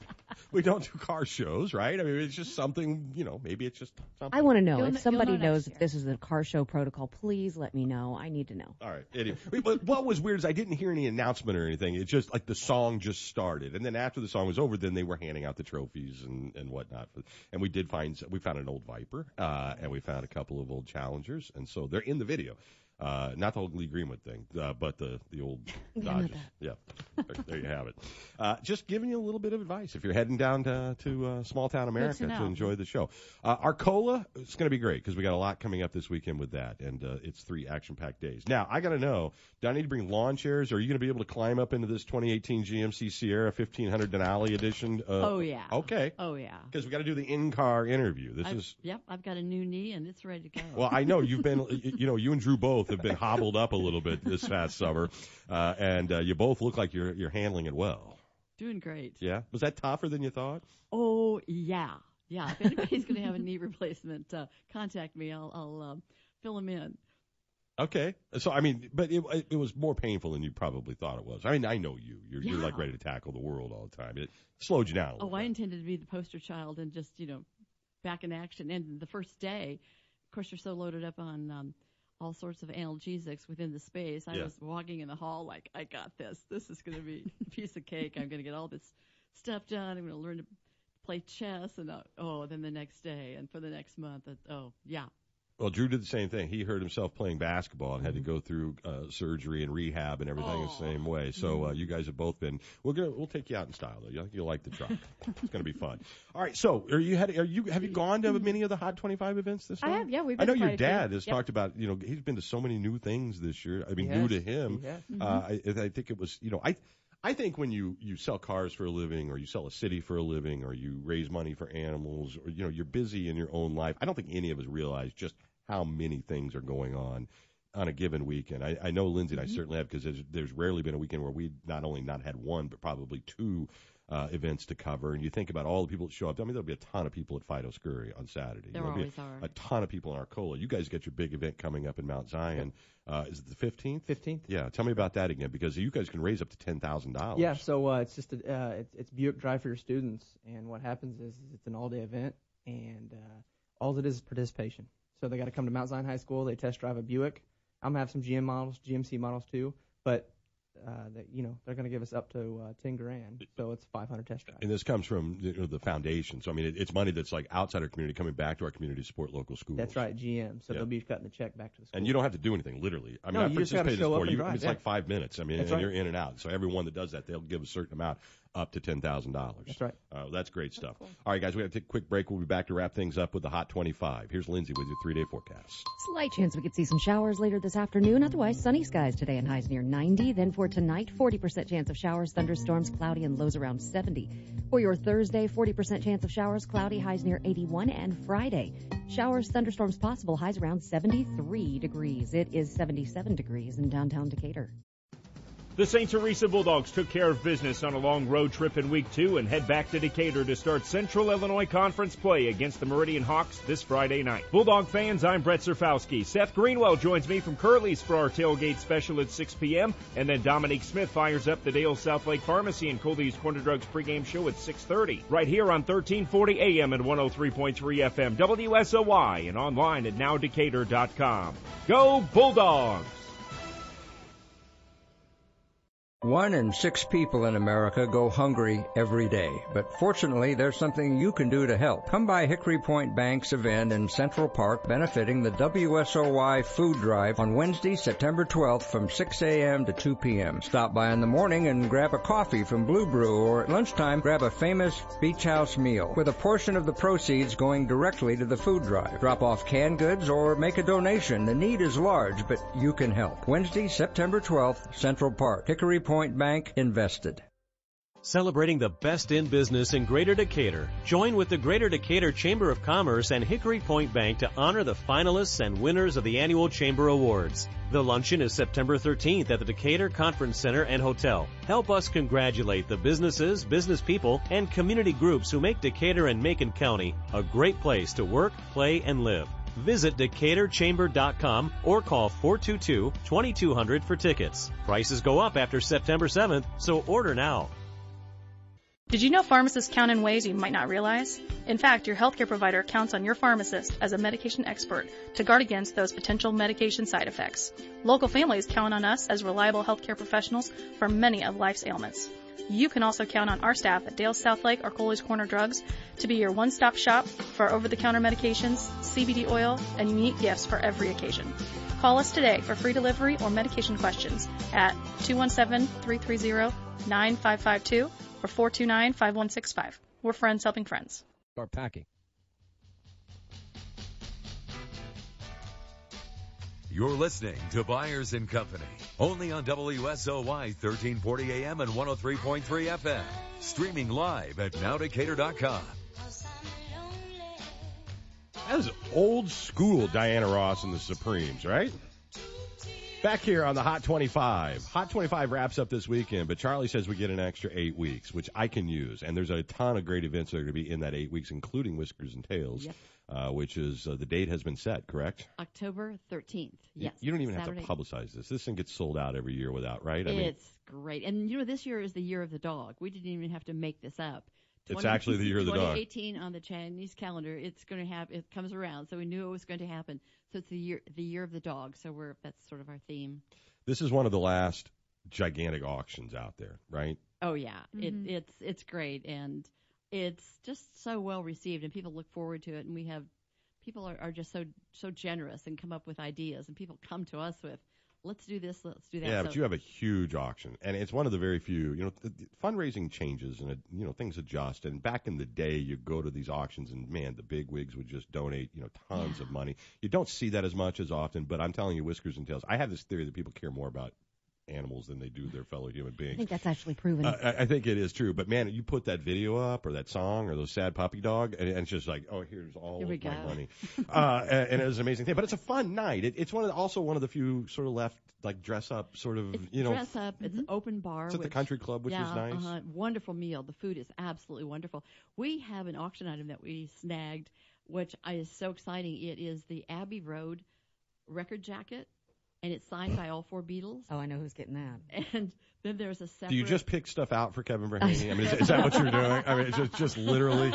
we don't do car shows, right? I mean, it's just something, you know, maybe it's just something. I want to know. You'll if kn- you'll somebody know knows next if this is a car show protocol, please let me know. I need to know. All right. Anyway, but what was weird is I didn't hear any announcement or anything. It's just like the song just started, and then after the song was over, then they were handing out the trophies and and whatnot. And we did find we found an old Viper, uh, and we found a couple of old Challengers, and so they're in the video. Uh, not the old Lee Greenwood thing, uh, but the the old Yeah, not Dodgers. Yeah, there, there you have it. Uh, just giving you a little bit of advice if you're heading down to to uh, small town America to to, know. enjoy the show. Uh, Arcola, it's going to be great because we got a lot coming up this weekend with that, and uh, it's three action-packed days. Now, I got to know, do I need to bring lawn chairs? Or are you going to be able to climb up into this twenty eighteen G M C Sierra fifteen hundred Denali edition? Uh, Oh, yeah. Okay. Oh, yeah. Because we got to do the in-car interview. This I've- is. Yep, I've got a new knee and it's ready to go. Well, I know you've been, you know, you and Drew both have been hobbled up a little bit this past summer, uh, and uh, you both look like you're you're handling it well. Doing great. Yeah, was that tougher than you thought? Oh, yeah. Yeah, if anybody's going to have a knee replacement, uh, contact me. I'll, I'll um, fill them in. Okay. So, I mean, but it, it was more painful than you probably thought it was. I mean, I know you. You're, Yeah. you're like ready to tackle the world all the time. It slowed you down a little Oh, I intended to be the poster child and just, you know, back in action. And the first day, of course, you're so loaded up on um, all sorts of analgesics within the space. I Yeah. was walking in the hall like, I got this. This is going to be a piece of cake. I'm going to get all this stuff done. I'm going to learn to play chess. And, uh, oh, then the next day and for the next month. Uh, oh, yeah. Well, Drew did the same thing. He hurt himself playing basketball and had to go through uh, surgery and rehab and everything the same way. So uh, you guys have both been. We're gonna we'll take you out in style though. You'll, you'll like the truck. It's gonna be fun. All right. So are you had are you have you gone to many of the Hot twenty-five events this I time? have, yeah, we've I know been to your quite a few. dad has Yep. talked about. You know, he's been to so many new things this year. I mean, He new has. to him. He has. Uh, I, I think it was. You know, I. I think when you, you sell cars for a living or you sell a city for a living or you raise money for animals or, you know, you're busy in your own life, I don't think any of us realize just how many things are going on on a given weekend. I, I know Lindsay and I certainly have because there's, there's rarely been a weekend where we not only not had one but probably two uh, events to cover. And you think about all the people that show up. I mean, there'll be a ton of people at Fido Scurry on Saturday. There There'll always be a, are. a ton of people in Arcola. You guys get your big event coming up in Mount Zion. Uh, is it the fifteenth? fifteenth. Yeah. Tell me about that again because you guys can raise up to ten thousand dollars. Yeah, so uh, it's just a, uh, it's, it's Buick Drive for your students, and what happens is, is it's an all-day event, and uh, all it is is participation. So they got to come to Mount Zion High School. They test drive a Buick. I'm gonna have some G M models, G M C models too, but uh, that you know they're gonna give us up to uh, ten grand, so it's five hundred test drives. And this comes from you know, the foundation. So, I mean, it, it's money that's like outside our community coming back to our community to support local schools. That's right, G M. So Yeah. they'll be cutting the check back to the school. And you don't have to do anything, literally. I mean, No, I you just gotta participated show before. up and You, drive, it's yeah. like five minutes. I mean, That's and right. you're in and out. So everyone that does that, they'll give a certain amount up to ten thousand dollars. That's right. Uh, that's great stuff. All right, guys, we have to take a quick break. We'll be back to wrap things up with the Hot twenty-five. Here's Lindsay with your three-day forecast. Slight chance we could see some showers later this afternoon. Otherwise, sunny skies today and highs near ninety. Then for tonight, forty percent chance of showers, thunderstorms, cloudy, and lows around seventy. For your Thursday, forty percent chance of showers, cloudy, highs near eighty-one. And Friday, showers, thunderstorms possible, highs around seventy-three degrees. It is seventy-seven degrees in downtown Decatur. The Saint Teresa Bulldogs took care of business on a long road trip in week two and head back to Decatur to start Central Illinois Conference play against the Meridian Hawks this Friday night. Bulldog fans, I'm Brett Serfowski. Seth Greenwell joins me from Curly's for our tailgate special at six p.m. And then Dominique Smith fires up the Dale South Lake Pharmacy and Colby's Corner Drugs pregame show at six thirty. Right here on thirteen forty A M and one oh three point three F M W S O Y and online at now decatur dot com. Go Bulldogs! One in six people in America go hungry every day, but fortunately there's something you can do to help. Come by Hickory Point Bank's event in Central Park benefiting the W S O Y Food Drive on Wednesday, September twelfth from six a.m. to two p.m. Stop by in the morning and grab a coffee from Blue Brew, or at lunchtime grab a famous beach house meal with a portion of the proceeds going directly to the food drive. Drop off canned goods or make a donation. The need is large, but you can help. Wednesday, September twelfth, Central Park. Hickory Point Bank invested. Celebrating the best in business in Greater Decatur. Join with the Greater Decatur Chamber of Commerce and Hickory Point Bank to honor the finalists and winners of the annual Chamber Awards. The luncheon is September thirteenth at the Decatur Conference Center and Hotel. Help us congratulate the businesses, business people, and community groups who make Decatur and Macon County a great place to work, play, and live. Visit decatur chamber dot com or call four two two, two two zero zero for tickets. Prices go up after September seventh, so order now. Did you know pharmacists count in ways you might not realize? In fact, your healthcare provider counts on your pharmacist as a medication expert to guard against those potential medication side effects. Local families count on us as reliable healthcare professionals for many of life's ailments. You can also count on our staff at Dale South Lake or Coley's Corner Drugs to be your one-stop shop for over-the-counter medications, C B D oil, and unique gifts for every occasion. Call us today for free delivery or medication questions at two one seven, three three zero, nine five five two or four two nine, five one six five. We're friends helping friends. Start packing. You're listening to Byers and Company, only on W S O Y thirteen forty A M and one oh three point three F M. Streaming live at now decatur dot com. That was old school Diana Ross and the Supremes, right? Back here on the Hot twenty-five. Hot twenty-five wraps up this weekend, but Charlie says we get an extra eight weeks, which I can use. And there's a ton of great events that are going to be in that eight weeks, including Whiskers and Tails, Yep. uh, which is uh, the date has been set, correct? October thirteenth. You- Yes. You don't even Saturday. have to publicize this. This thing gets sold out every year without, right? I mean, It's great. And, you know, this year is the year of the dog. We didn't even have to make this up. It's actually the year of the dog. twenty eighteen on the Chinese calendar, it's going to have, it comes around. So we knew it was going to happen. So it's the year, the year of the dog. So we're, that's sort of our theme. this is one of the last gigantic auctions out there, right? Oh yeah, Mhm. it, it's it's great, and it's just so well received, and people look forward to it. And we have people are, are just so so generous and come up with ideas, and people come to us with, let's do this, let's do that. Yeah, so, but you have a huge auction, and it's one of the very few. You know, th- th- fundraising changes, and it, you know things adjust. And back in the day, you go to these auctions, and man, the big wigs would just donate, you know, tons Yeah. of money. You don't see that as much as often, but I'm telling you, Whiskers and Tails. I have this theory that people care more about animals than they do their fellow human I beings. think that's actually proven. Uh, I, I think it is true, but man, you put that video up or that song or those sad puppy dog, and, and it's just like, oh, here's all Here we of my go. money, uh, and, and it was an amazing thing. But it's a fun night. It, it's one of the, also one of the few sort of left like dress up sort of It's you know. dress up. It's an open bar. It's at the which- country club, which is yeah, nice. Uh-huh, wonderful meal. The food is absolutely wonderful. We have an auction item that we snagged, which is so exciting. It is the Abbey Road record jacket, and it's signed by all four Beatles. Oh, I know who's getting that. And then there's a separate. Do you just pick stuff out for Kevin Verhaney? I mean, is, is that what you're doing? I mean, it's just, just literally.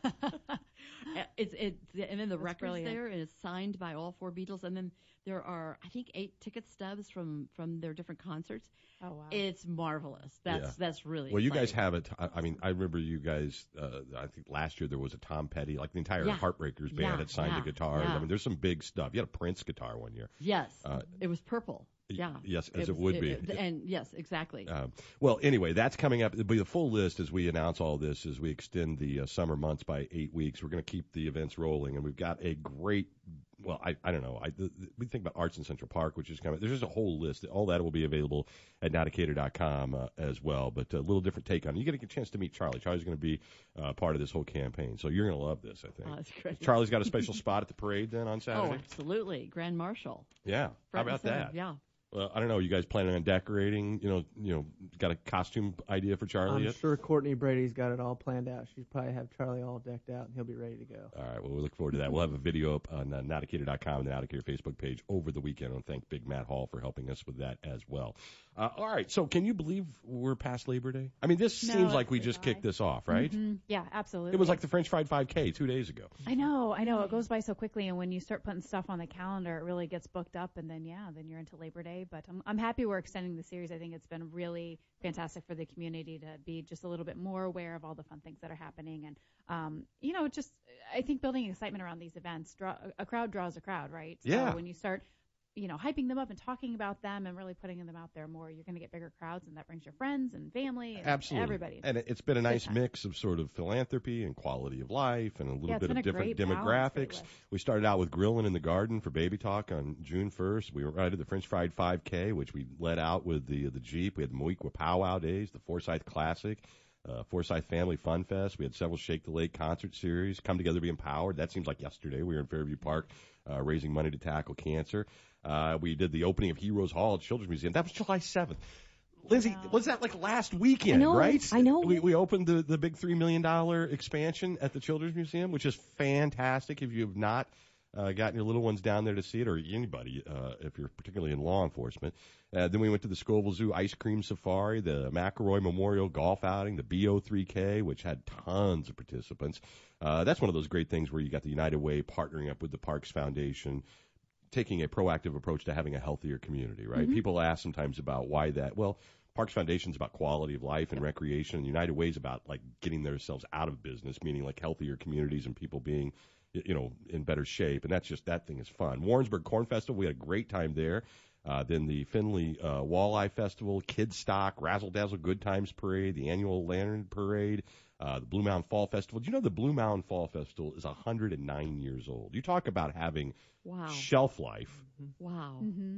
It's it, and then the That's record's brilliant. there, and it's signed by all four Beatles. And then there are, I think, eight ticket stubs from from their different concerts. Oh wow. It's marvelous. That's Yeah. that's really. Well, you guys exciting. have it. I I mean, I remember you guys. Uh, I think last year there was a Tom Petty, like the entire Yeah. Heartbreakers band Yeah, had signed yeah, the guitars. yeah. I mean, there's some big stuff. You had a Prince guitar one year. Yes, Uh, it was purple. y- Yeah. yes, as it was- would be. and yes, exactly. Um, well, anyway, that's coming up. It'll be the full list as we announce all this, as we extend the uh, summer months by eight weeks. We're going to keep the events rolling, and we've got a great, well, I, I don't know. I, the, the- we think about Arts in Central Park, which is coming. There's just a whole list. All that will be available at now decatur dot com uh, as well, but a little different take on it. You get a chance to meet Charlie. Charlie's going to be uh, part of this whole campaign, so you're going to love this, I think. Oh, that's great. Charlie's got a special spot at the parade then on Oh, Saturday? absolutely. Grand Marshal. Yeah. How Front and about center, that? Yeah. Well, I don't know. You guys planning on decorating? You know, you know, got a costume idea for Charlie I'm yet? sure Courtney Brady's got it all planned out. She'd probably have Charlie all decked out, and he'll be ready to go. All right. Well, we look forward to that. We'll have a video up on uh, now decatur dot com and the Now Decatur Facebook page over the weekend. And thank Big Matt Hall for helping us with that as well. Uh, all right. So, can you believe we're past Labor Day? I mean, this No, seems like it's we pretty just high. kicked this off, right? Mhm. Yeah, absolutely. It was like the French Fried five K two days ago. I know, I know. It goes by so quickly, and when you start putting stuff on the calendar, it really gets booked up, and then yeah, then you're into Labor Day. But I'm I'm happy we're extending the series. I think it's been really fantastic for the community to be just a little bit more aware of all the fun things that are happening, and um, you know, just I think building excitement around these events. Draw a crowd draws a crowd, right? Yeah. So when you start, you know, hyping them up and talking about them and really putting them out there more, you're going to get bigger crowds, and that brings your friends and family and Absolutely. everybody. And it- it's been a It's a good nice time. mix of sort of philanthropy and quality of life and a little Yeah, it's bit been of a different great balance, great demographics. list. We started out with grilling in the garden for Baby Talk on June first. We went right to the French Fried five K, which we led out with the the Jeep. We had the Moequa Powwow Days, the Forsyth Classic, uh, Forsyth Family Fun Fest. We had several Shake the Lake concert series. Come Together Be Empowered. That seems like yesterday. We were in Fairview Park uh, raising money to tackle cancer. Uh, we did the opening of Heroes Hall at Children's Museum. That was July seventh. Lindsay, was that like last weekend, I know, right? I know. We, we opened the, the big three million dollars expansion at the Children's Museum, which is fantastic. If you have not uh, gotten your little ones down there to see it, or anybody, uh, if you're particularly in law enforcement. Uh, then we went to the Scoville Zoo Ice Cream Safari, the McElroy Memorial Golf Outing, the B O three K, which had tons of participants. Uh, that's one of those great things where you got the United Way partnering up with the Parks Foundation, taking a proactive approach to having a healthier community, right? Mhm. People ask sometimes about why that. Well, Parks Foundation's about quality of life and recreation, and United Way's about like getting themselves out of business, meaning like healthier communities and people being, you know, in better shape. And that's just, that thing is fun. Warrensburg Corn Festival, we had a great time there. Uh, then the Findlay uh, Walleye Festival, Kidstock, Razzle Dazzle Good Times Parade, the annual Lantern Parade, uh, the Blue Mountain Fall Festival. Do you know the Blue Mountain Fall Festival is one hundred nine years old? You talk about having Wow. shelf life. Wow. Mm-hmm.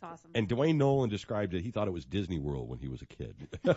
awesome. And Dwayne Nolan described it. He thought it was Disney World when he was a kid.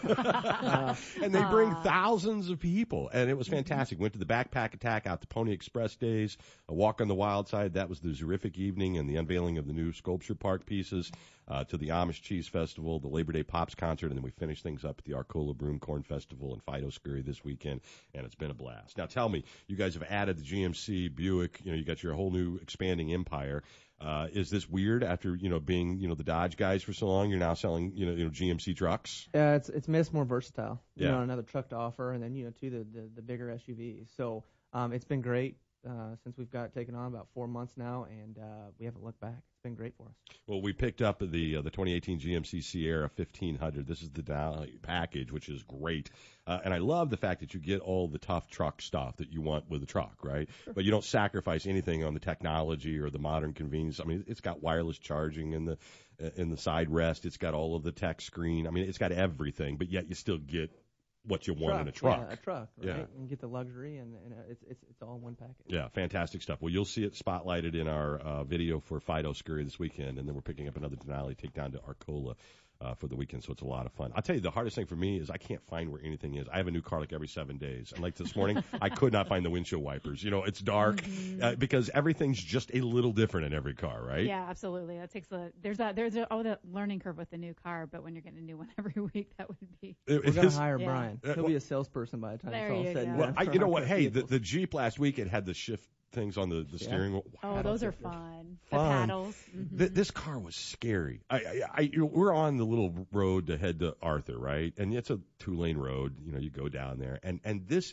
And they bring thousands of people, and it was fantastic. Went to the Backpack Attack, out to Pony Express days, a walk on the wild side. That was the Zurific evening, and the unveiling of the new Sculpture Park pieces, uh, to the Amish Cheese Festival, the Labor Day Pops concert, and then we finished things up at the Arcola Broom Corn Festival and Fido Scurry this weekend, and it's been a blast. Now tell me, you guys have added the G M C, Buick, you know, you got your whole new expanding empire. Uh, is this weird after, you know, being, you know, the Dodge guys for so long? You're now selling, you know, you know G M C trucks? Yeah, it's it's made us more versatile. You Yeah. know, another truck to offer, and then, you know, too, the, the, the bigger S U Vs. So um, it's been great uh, since we've got taken on about four months now, and uh, we haven't looked back. It's been great for us. Well, we picked up the uh, the twenty eighteen G M C Sierra fifteen hundred. This is the Denali package, which is great. Uh, and I love the fact that you get all the tough truck stuff that you want with a truck, right? Sure. But you don't sacrifice anything on the technology or the modern convenience. I mean, it's got wireless charging in the in the side rest. It's got all of the tech screen. I mean, it's got everything, but yet you still get what you want truck, in a truck. Yeah, a truck, right? Yeah. And get the luxury, and, and uh, it's, it's it's all in one package. Yeah, fantastic stuff. Well, you'll see it spotlighted in our uh, video for Fido Scurry this weekend, and then we're picking up another Denali take down to Arcola uh, for the weekend, so it's a lot of fun. I'll tell you, the hardest thing for me is I can't find where anything is. I have a new car like every seven days, and like this morning, I could not find the windshield wipers. You know, it's dark mm-hmm. uh, because everything's just a little different in every car, right? Yeah, absolutely. That takes a there's a there's a, oh the learning curve with the new car, but when you're getting a new one every week, that would be. We're gonna hire yeah. Brian. He'll well, be a salesperson by the time there it's all you said and go. done. Well, I, you know what? Hey, the, the Jeep last week, it had the shift things on the, the Yeah. steering wheel. Oh, those are fun. The Fun. paddles. Mm-hmm. Th- this car was scary. I, I, I, you know, we're on the little road to head to Arthur, right? And it's a two-lane road. You know, you go down there, and and this,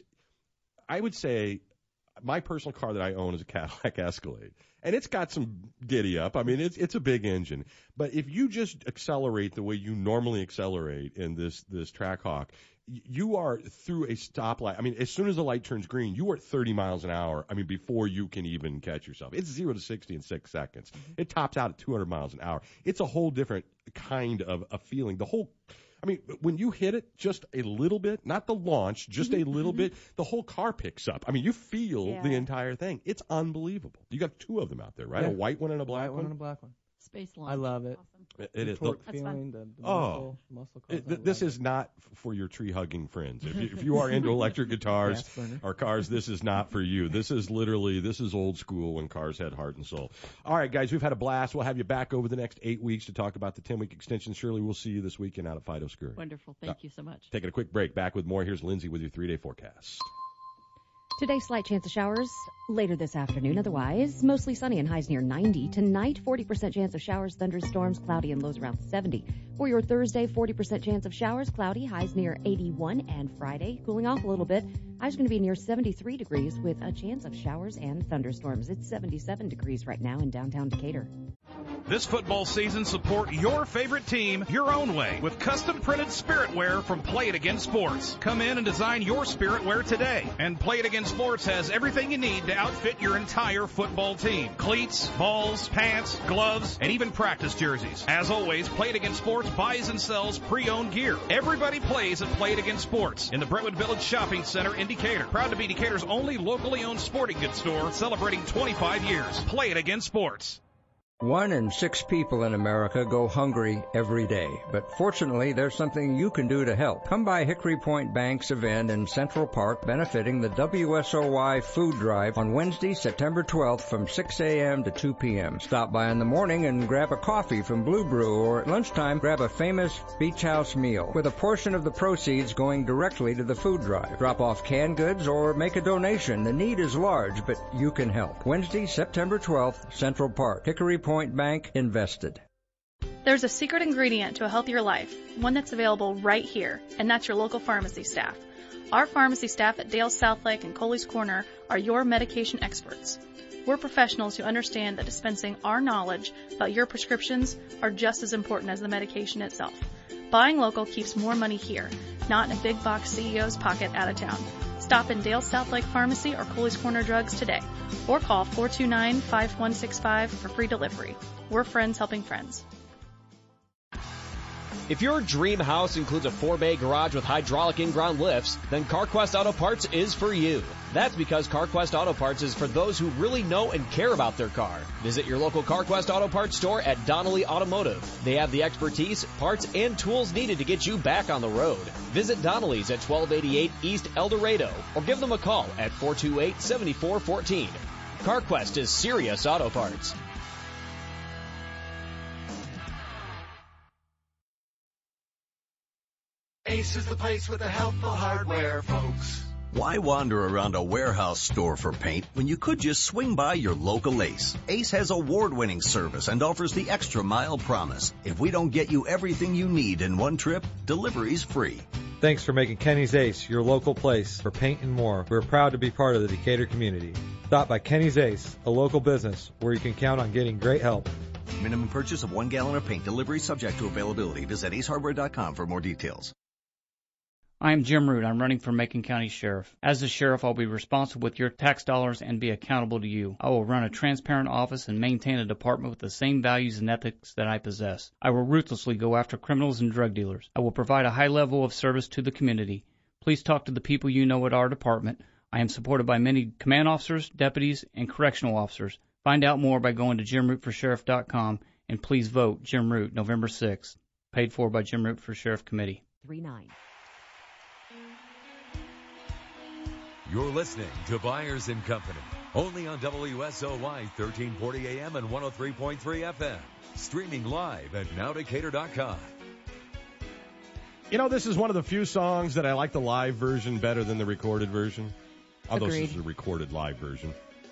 I would say, my personal car that I own is a Cadillac Escalade, and it's got some giddy up. I mean, it's it's a big engine, but if you just accelerate the way you normally accelerate in this this Trackhawk, you are through a stoplight. I mean, as soon as the light turns green, you are at thirty miles an hour. I mean, before you can even catch yourself. It's zero to sixty in six seconds. Mm-hmm. It tops out at two hundred miles an hour. It's a whole different kind of a feeling. The whole, I mean, when you hit it just a little bit, not the launch, just a little Mm-hmm. bit, the whole car picks up. I mean, you feel Yeah. the entire thing. It's unbelievable. You got two of them out there, right? Yeah. A white one and a black White one and a black one. Space launch. I love it. It, The it is. torque That's feeling, the, the Oh. muscle, muscle cars. It, th- this is not f- for your tree-hugging friends. If you, if you are into electric guitars Gas burner. or cars, this is not for you. This is literally, this is old school when cars had heart and soul. All right, guys, we've had a blast. We'll have you back over the next eight weeks to talk about the ten-week extension. Shirley, we'll see you this weekend out at Fido Scurry. Wonderful. Thank you so much. Taking a quick break. Back with more. Here's Lindsay with your three-day forecast. Today, slight chance of showers later this afternoon. Otherwise, mostly sunny and highs near ninety. Tonight, forty percent chance of showers, thunderstorms, cloudy and lows around seventy. For your Thursday, forty percent chance of showers, cloudy, highs near eighty-one. And Friday, cooling off a little bit. Highs going to be near seventy-three degrees with a chance of showers and thunderstorms. It's seventy-seven degrees right now in downtown Decatur. This football season, support your favorite team your own way with custom printed Spirit Wear from Play It Again Sports. Come in and design your Spirit Wear today. And Play It Again Sports has everything you need to outfit your entire football team. Cleats, balls, pants, gloves, and even practice jerseys. As always, Play It Again Sports buys and sells pre-owned gear. Everybody plays at Play It Again Sports in the Brentwood Village Shopping Center in Decatur. Proud to be Decatur's only locally owned sporting goods store, celebrating twenty-five years. Play It Again Sports. One in six people in America go hungry every day, but fortunately there's something you can do to help. Come by Hickory Point Bank's event in Central Park benefiting the W S O Y Food Drive on Wednesday, September twelfth from six a.m. to two p.m. Stop by in the morning and grab a coffee from Blue Brew, or at lunchtime grab a famous beach house meal with a portion of the proceeds going directly to the food drive. Drop off canned goods or make a donation. The need is large, but you can help. Wednesday, September twelfth, Central Park. Hickory Point Bank, invested. There's a secret ingredient to a healthier life, one that's available right here, and that's your local pharmacy staff. Our pharmacy staff at Dale Southlake and Coley's Corner are your medication experts. We're professionals who understand that dispensing our knowledge about your prescriptions are just as important as the medication itself. Buying local keeps more money here, not in a big box C E O's pocket out of town. Stop in Dale Southlake Pharmacy or Coley's Corner Drugs today, or call four two nine, five one six five for free delivery. We're friends helping friends. If your dream house includes a four-bay garage with hydraulic in-ground lifts, then CarQuest Auto Parts is for you. That's because CarQuest Auto Parts is for those who really know and care about their car. Visit your local CarQuest Auto Parts store at Donnelly Automotive. They have the expertise, parts, and tools needed to get you back on the road. Visit Donnelly's at twelve eighty-eight East El Dorado or give them a call at four two eight, seven four one four. CarQuest is serious auto parts. Ace is the place with the helpful hardware, folks. Why wander around a warehouse store for paint when you could just swing by your local Ace? Ace has award-winning service and offers the extra mile promise. If we don't get you everything you need in one trip, delivery's free. Thanks for making Kenny's Ace your local place for paint and more. We're proud to be part of the Decatur community. Stop by Kenny's Ace, a local business where you can count on getting great help. Minimum purchase of one gallon of paint. Delivery subject to availability. Visit ace hardware dot com for more details. I'm Jim Root. I'm running for Macon County Sheriff. As the Sheriff, I'll be responsible with your tax dollars and be accountable to you. I will run a transparent office and maintain a department with the same values and ethics that I possess. I will ruthlessly go after criminals and drug dealers. I will provide a high level of service to the community. Please talk to the people you know at our department. I am supported by many command officers, deputies, and correctional officers. Find out more by going to jim root for sheriff dot com and please vote Jim Root November sixth. Paid for by Jim Root for Sheriff Committee. three nine. You're listening to Byers and Company, only on W S O Y thirteen forty A M and one oh three point three F M. Streaming live at now decatur dot com. You know, this is one of the few songs that I like the live version better than the recorded version. Although Agreed. this is the recorded live version.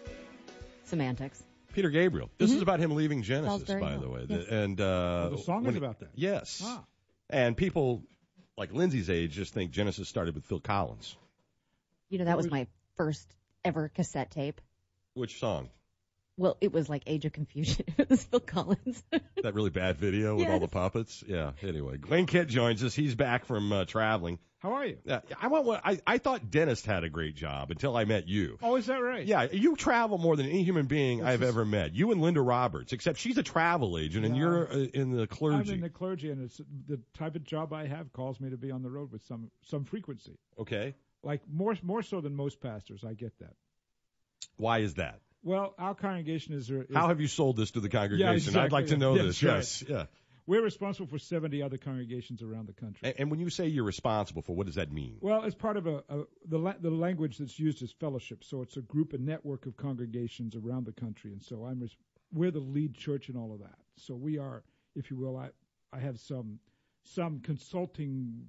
Semantics. Peter Gabriel. This Mm-hmm. is about him leaving Genesis, Salisbury by Hill. the way. Yes. And uh, Oh, the song when is it- about that? Yes. Ah. And people like Lindsay's age just think Genesis started with Phil Collins. You know, that was my first ever cassette tape. Which song? Well, it was like Age of Confusion. It was Phil Collins. That really bad video with all the Yes. puppets? Yeah, anyway. Glenn Kent joins us. He's back from uh, traveling. How are you? Yeah, I, want, what- I, I thought Dennis had a great job until I met you. Oh, is that right? Yeah, you travel more than any human being That's I've just- ever met. You and Linda Roberts, except she's a travel agent and Yeah. you're uh, in the clergy. I'm in the clergy, and it's the type of job I have calls me to be on the road with some some frequency. Okay. Like more more so than most pastors. I get that. Why is that? Well, our congregation is. is How have you sold this to the congregation? Yeah, I'd like to exactly. know Yes, this. right. Yes. Yeah. We're responsible for seventy other congregations around the country. And, and when you say you're responsible for, what does that mean? Well, it's part of a, a the la- the language that's used is fellowship. So it's a group, a network of congregations around the country, and so I'm res- we're the lead church in all of that. So we are, if you will, I I have some some consulting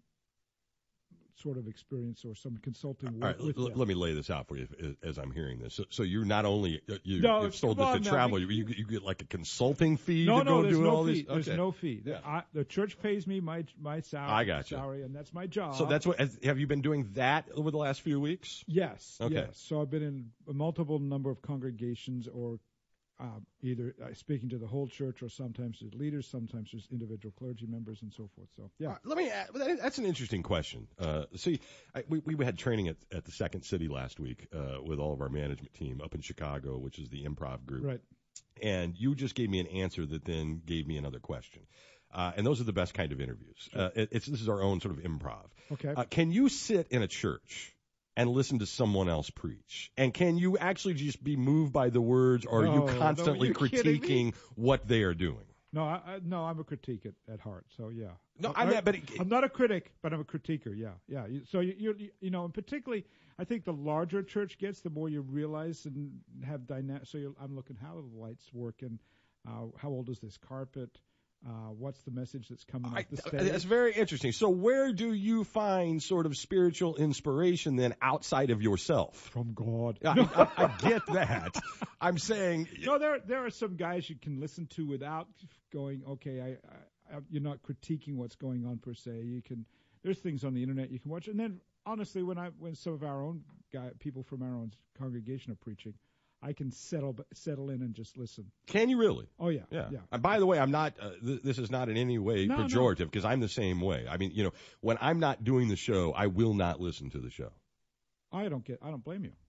sort of experience or some consulting All work right, with l- them. let me lay this out for you as, as I'm hearing this. So, so you're not only uh, you, No, you've sold this well, to no, travel, we- you, you get like a consulting fee No, to no, go there's do no all fee. these. There's Okay. no fee. The, I, the church pays me my my salary. I got you. Salary, and that's my job. So that's what. has- Have you been doing that over the last few weeks? Yes. Okay. Yes. So I've been in a multiple number of congregations, or uh, either uh, speaking to the whole church, or sometimes as leaders, sometimes as individual clergy members, and so forth. So yeah. Uh, let me. ask- that- That's an interesting question. Uh, see, I, we we had training at, at the Second City last week uh, with all of our management team up in Chicago, which is the Improv group. Right. And you just gave me an answer that then gave me another question. Uh, and those are the best kind of interviews. Uh, it, it's this is our own sort of improv. Okay. Uh, can you sit in a church and listen to someone else preach? And can you actually just be moved by the words, or No, are you no, constantly you're kidding me? critiquing what they are doing? No, I, I, no, I'm a critique at, at heart. So yeah. No, I meant, but it- I'm not a critic, but I'm a critiquer. Yeah, yeah. You- So you, you, you know, and particularly, I think the larger a church gets, the more you realize and have dynamic. So you, I'm looking how do the lights work, and uh, how old is this carpet? Uh, what's the message that's coming off the stage? That's very interesting. So where do you find sort of spiritual inspiration then outside of yourself? From God. I, I, I get that. I'm saying No, there there are some guys you can listen to without going, okay, I, I, I you're not critiquing what's going on per se. You can there's things on the internet you can watch, and then honestly, when I when some of our own guy people from our own congregation are preaching, I can settle settle in and just listen. Can you really? Oh yeah, Yeah. yeah. And by the way, I'm not. Uh, th- this is not in any way No, no. pejorative because I'm the same way. I mean, you know, when I'm not doing the show, I will not listen to the show. I don't get. I don't blame you.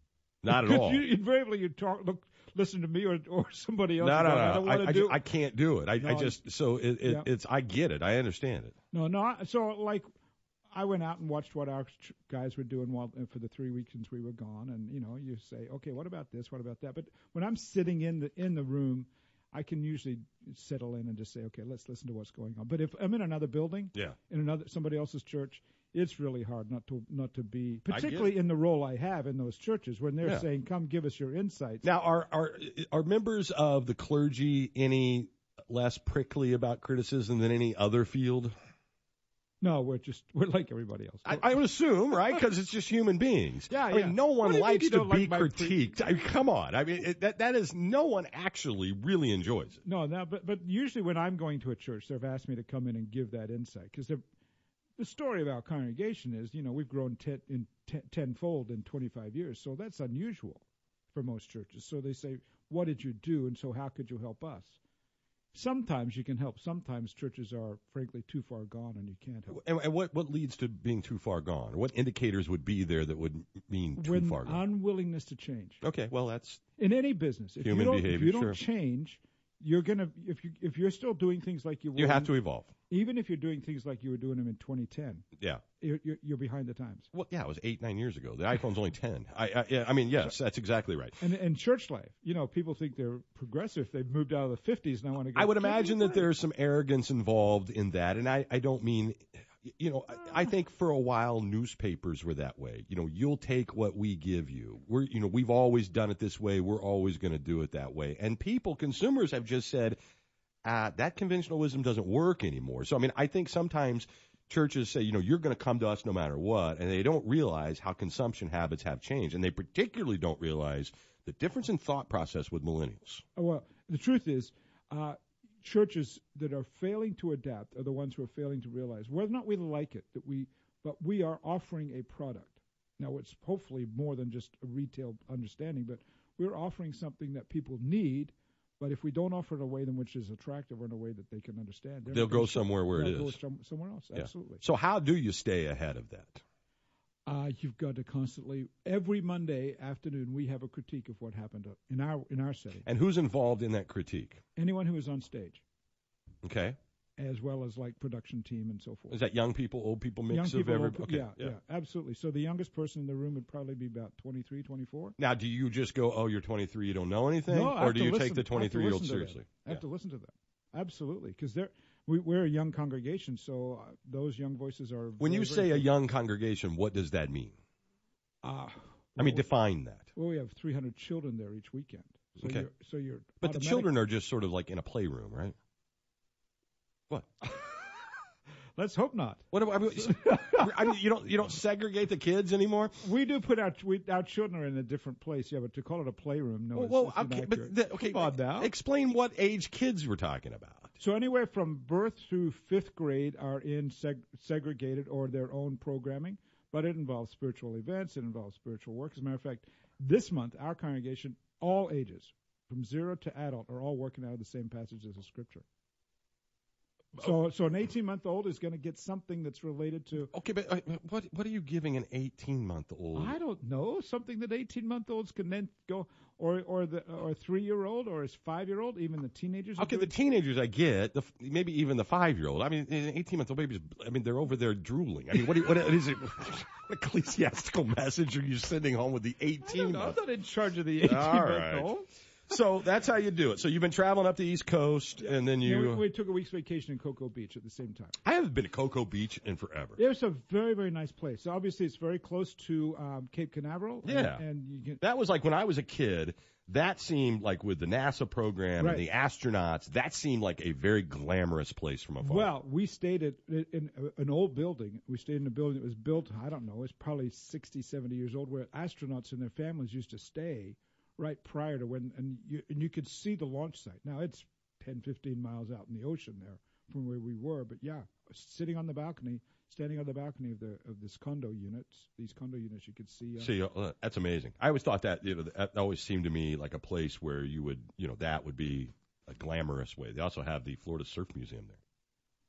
Not at all. You, invariably, you talk, look, listen to me or, or somebody else. No, no, going, no. I don't I, want I, to do. I can't do it. I, No, I just so it, it, yeah. it's. I get it. I understand it. No, no. I- So like, I went out and watched what our ch- guys were doing while for the three weeks since we were gone, and you know, you say, okay, what about this? What about that? But when I'm sitting in the in the room, I can usually settle in and just say, okay, let's listen to what's going on. But if I'm in another building, Yeah. in another somebody else's church, it's really hard not to not to be, I get particularly in the role I have in those churches when they're Yeah. saying, come give us your insights. Now, are are are members of the clergy any less prickly about criticism than any other field? No, we're just we're like everybody else. I, I would assume, right? Because it's just human beings. Yeah, I yeah. mean, no What one do you mean likes you to don't be like my pre- critiqued. I mean, come on. I mean, it, that that is no one actually really enjoys it. No, no, but but usually when I'm going to a church, they've asked me to come in and give that insight because the story of our congregation is, you know, we've grown ten, in ten, tenfold in twenty-five years, so that's unusual for most churches. So they say, "What did you do?" and so how could you help us? Sometimes you can help. Sometimes churches are, frankly, too far gone and you can't help. And, and what what leads to being too far gone? What indicators would be there that would mean too when far gone? unwillingness to change. Okay, well that's In any business, if Human you don't, behavior, if you don't sure. change, you're gonna if you if you're still doing things like you were you have in- to evolve. even if you're doing things like you were doing them in twenty ten, Yeah. you're, you're, you're behind the times. Well, yeah, it was eight nine years ago. The iPhone's only ten. I I, yeah, I mean, yes, that's exactly right. And and church life, you know, people think they're progressive. They've moved out of the fifties and I want to go. I would "Give me a imagine that break." there's some arrogance involved in that, and I, I don't mean, you know, I, I think for a while newspapers were that way. You know, you'll take what we give you. We're, you know, we've always done it this way. We're always going to do it that way. And people, consumers, have just said uh, that conventional wisdom doesn't work anymore. So I mean, I think sometimes churches say, you know, you're going to come to us no matter what, and they don't realize how consumption habits have changed, and they particularly don't realize the difference in thought process with millennials. Oh, well, the truth is, uh, churches that are failing to adapt are the ones who are failing to realize whether or not we like it, that we, but we are offering a product. Now, it's hopefully more than just a retail understanding, but we're offering something that people need. But if we don't offer it in a way in which is attractive or in a way that they can understand, they're They'll not gonna go shop- somewhere where it they'll is. Go some, somewhere else. Yeah. Absolutely. So how do you stay ahead of that? Uh, you've got to constantly, every Monday afternoon, we have a critique of what happened in our in our setting. And who's involved in that critique? Anyone who is on stage, Okay. as well as like production team and so forth. Is that young people, old people, mix Young of people, every? old pe- Okay. yeah, yeah, absolutely. So the youngest person in the room would probably be about twenty-three, twenty-four. Now, do you just go, "Oh, you're twenty-three, you don't know anything," No, I or have do to you listen. take the I have to twenty-three-year-old listen to them. seriously? I have to listen to them. Absolutely, because they're we, we're a young congregation, so uh, those young voices are. When very, you very say a important. young congregation, what does that mean? Uh, I mean, well, define that. Well, we have three hundred children there each weekend. So Okay. You're, so you're. But the automatic- children are just sort of like in a playroom, right? What? Let's hope not. What do I mean? I mean, you don't you don't segregate the kids anymore. We do put our we, our children are in a different place, yeah. But to call it a playroom, no. Well, it's, well, it's okay, inaccurate. but the, okay, Come on now. explain what age kids we're talking about. So anywhere from birth through fifth grade are in seg- segregated or their own programming, but it involves spiritual events, it involves spiritual work. As a matter of fact, this month our congregation, all ages, from zero to adult, are all working out of the same passages of Scripture. So, so an eighteen-month-old is going to get something that's related to. Okay, but uh, what what are you giving an eighteen-month-old? I don't know, something that eighteen-month-olds can then go, or or the or three-year-old or his five-year-old, even the teenagers. are Okay, the doing- teenagers I get, the, f- maybe even the five-year-old. I mean, an eighteen-month-old baby's. I mean, they're over there drooling. I mean, what, do you, what is it? What ecclesiastical message are you sending home with the I don't know. I'm eighteen-month? not in charge of the All right. eighteen-month-old. So that's how you do it. So you've been traveling up the East Coast, and then Yeah, you. we, we took a week's vacation in Cocoa Beach at the same time. I haven't been to Cocoa Beach in forever. It was a very, very nice place. So obviously, it's very close to um, Cape Canaveral. Yeah. And, and you can, That was like when I was a kid. That seemed like with the NASA program Right. and the astronauts. That seemed like a very glamorous place from afar. well, we stayed at in an old building. We stayed in a building that was built, I don't know, it's probably sixty, seventy years old, where astronauts and their families used to stay right prior to when, and you, and you could see the launch site. Now, it's ten, fifteen miles out in the ocean there from where we were, but yeah, sitting on the balcony, standing on the balcony of the of this condo units, these condo units, you could see. Uh, See, uh, that's amazing. I always thought that, you know, that always seemed to me like a place where you would, you know, that would be a glamorous way. They also have the Florida Surf Museum there.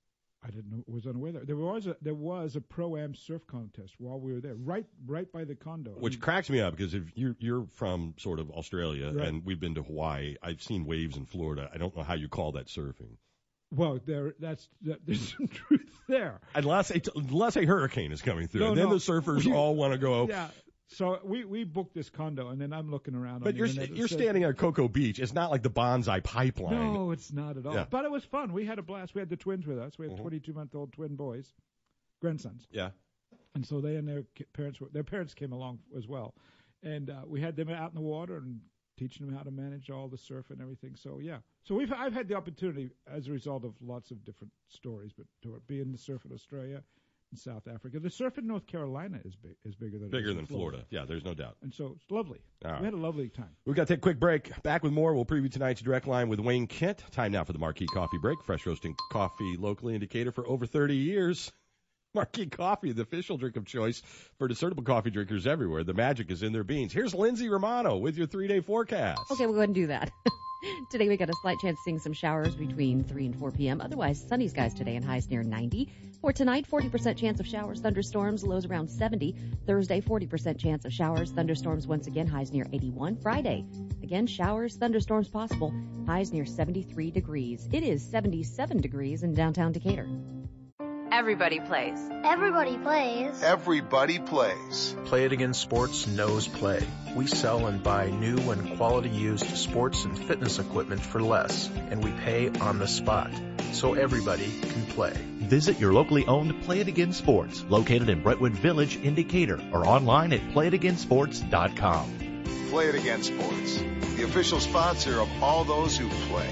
I didn't know, was unaware that there was a there was a pro-am surf contest while we were there, right right by the condo. Which I mean, cracks me up because if you're you're from sort of Australia Right. and we've been to Hawaii, I've seen waves in Florida. I don't know how you call that surfing. well, there that's that, there's some truth there. Unless a, unless a hurricane is coming through, No, and then no. the surfers We- all want to go. Yeah. So we, we booked this condo, and then I'm looking around. But on you're the internet. It you're says- standing on Cocoa Beach. It's not like the Bonsai Pipeline. No, it's not at all. Yeah. But it was fun. We had a blast. We had the twins with us. We had Mhm. twenty-two-month-old twin boys, grandsons. Yeah. And so they and their ki- parents were, their parents came along as well, and uh, we had them out in the water and teaching them how to manage all the surf and everything. So yeah, so we've I've had the opportunity as a result of lots of different stories, but to be in the surf in Australia, in South Africa, the surf in North Carolina is big is bigger than it Bigger is in than Florida. Yeah, there's no doubt. and so it's lovely. All right. We had a lovely time. We've got to take a quick break. Back with more. We'll preview tonight's direct line with Wayne Kent. Time now for the Marquee Coffee Break. Fresh roasting coffee locally in Decatur for over thirty years. Marquee Coffee, the official drink of choice for discernible coffee drinkers everywhere. The magic is in their beans. Here's Lindsay Romano with your three-day forecast. Okay, we'll go ahead and do that. Today we got a slight chance of seeing some showers between three and four p.m. Otherwise, sunny skies today and highs near ninety. For tonight, forty percent chance of showers, thunderstorms, lows around seventy. Thursday, forty percent chance of showers, thunderstorms once again, highs near eighty-one. Friday, again, showers, thunderstorms possible, highs near seventy-three degrees. It is seventy-seven degrees in downtown Decatur. Everybody plays. Everybody plays. Everybody plays. Play It Again Sports knows play. We sell and buy new and quality used sports and fitness equipment for less, and we pay on the spot, so everybody can play. Visit your locally owned Play It Again Sports, located in Brentwood Village in Decatur, or online at play it again sports dot com. Play It Again Sports, the official sponsor of all those who play.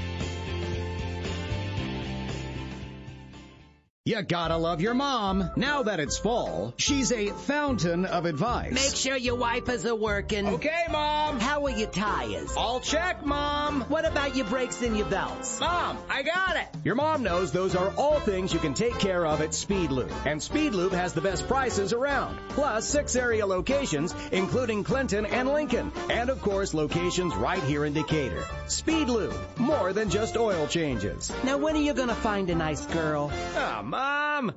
You gotta love your mom. Now that it's fall, she's a fountain of advice. Make sure your wipers are working. Okay, Mom. How are your tires? All check, Mom. What about your brakes and your belts? Mom, I got it. Your mom knows those are all things you can take care of at Speed Lube. And Speed Lube has the best prices around. Plus, six area locations, including Clinton and Lincoln. And, of course, locations right here in Decatur. Speed Lube, more than just oil changes. Now, when are you gonna find a nice girl? Ah, Mom!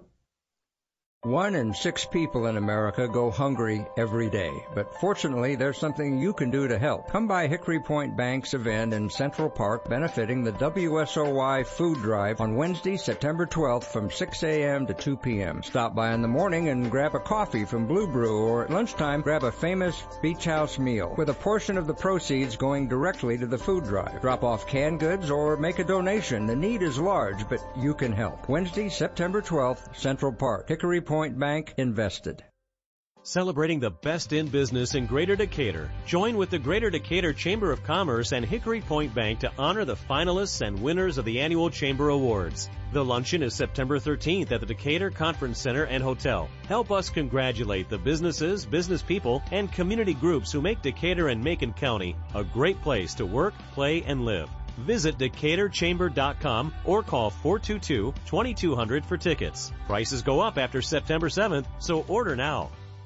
One in six people in America go hungry every day, but fortunately there's something you can do to help. Come by Hickory Point Bank's event in Central Park benefiting the W S O Y Food Drive on Wednesday, September twelfth from six a.m. to two p.m. Stop by in the morning and grab a coffee from Blue Brew, or at lunchtime grab a famous beach house meal with a portion of the proceeds going directly to the food drive. Drop off canned goods or make a donation. The need is large, but you can help. Wednesday, September twelfth, Central Park. Hickory Point Bank, invested. Celebrating the best in business in Greater Decatur. Join with the Greater Decatur Chamber of Commerce and Hickory Point Bank to honor the finalists and winners of the annual Chamber Awards. The luncheon is September thirteenth at the Decatur Conference Center and Hotel. Help us congratulate the businesses, business people, and community groups who make Decatur and Macon County a great place to work, play, and live. Visit decatur chamber dot com or call four two two, two two zero zero for tickets. Prices go up after September seventh, so order now.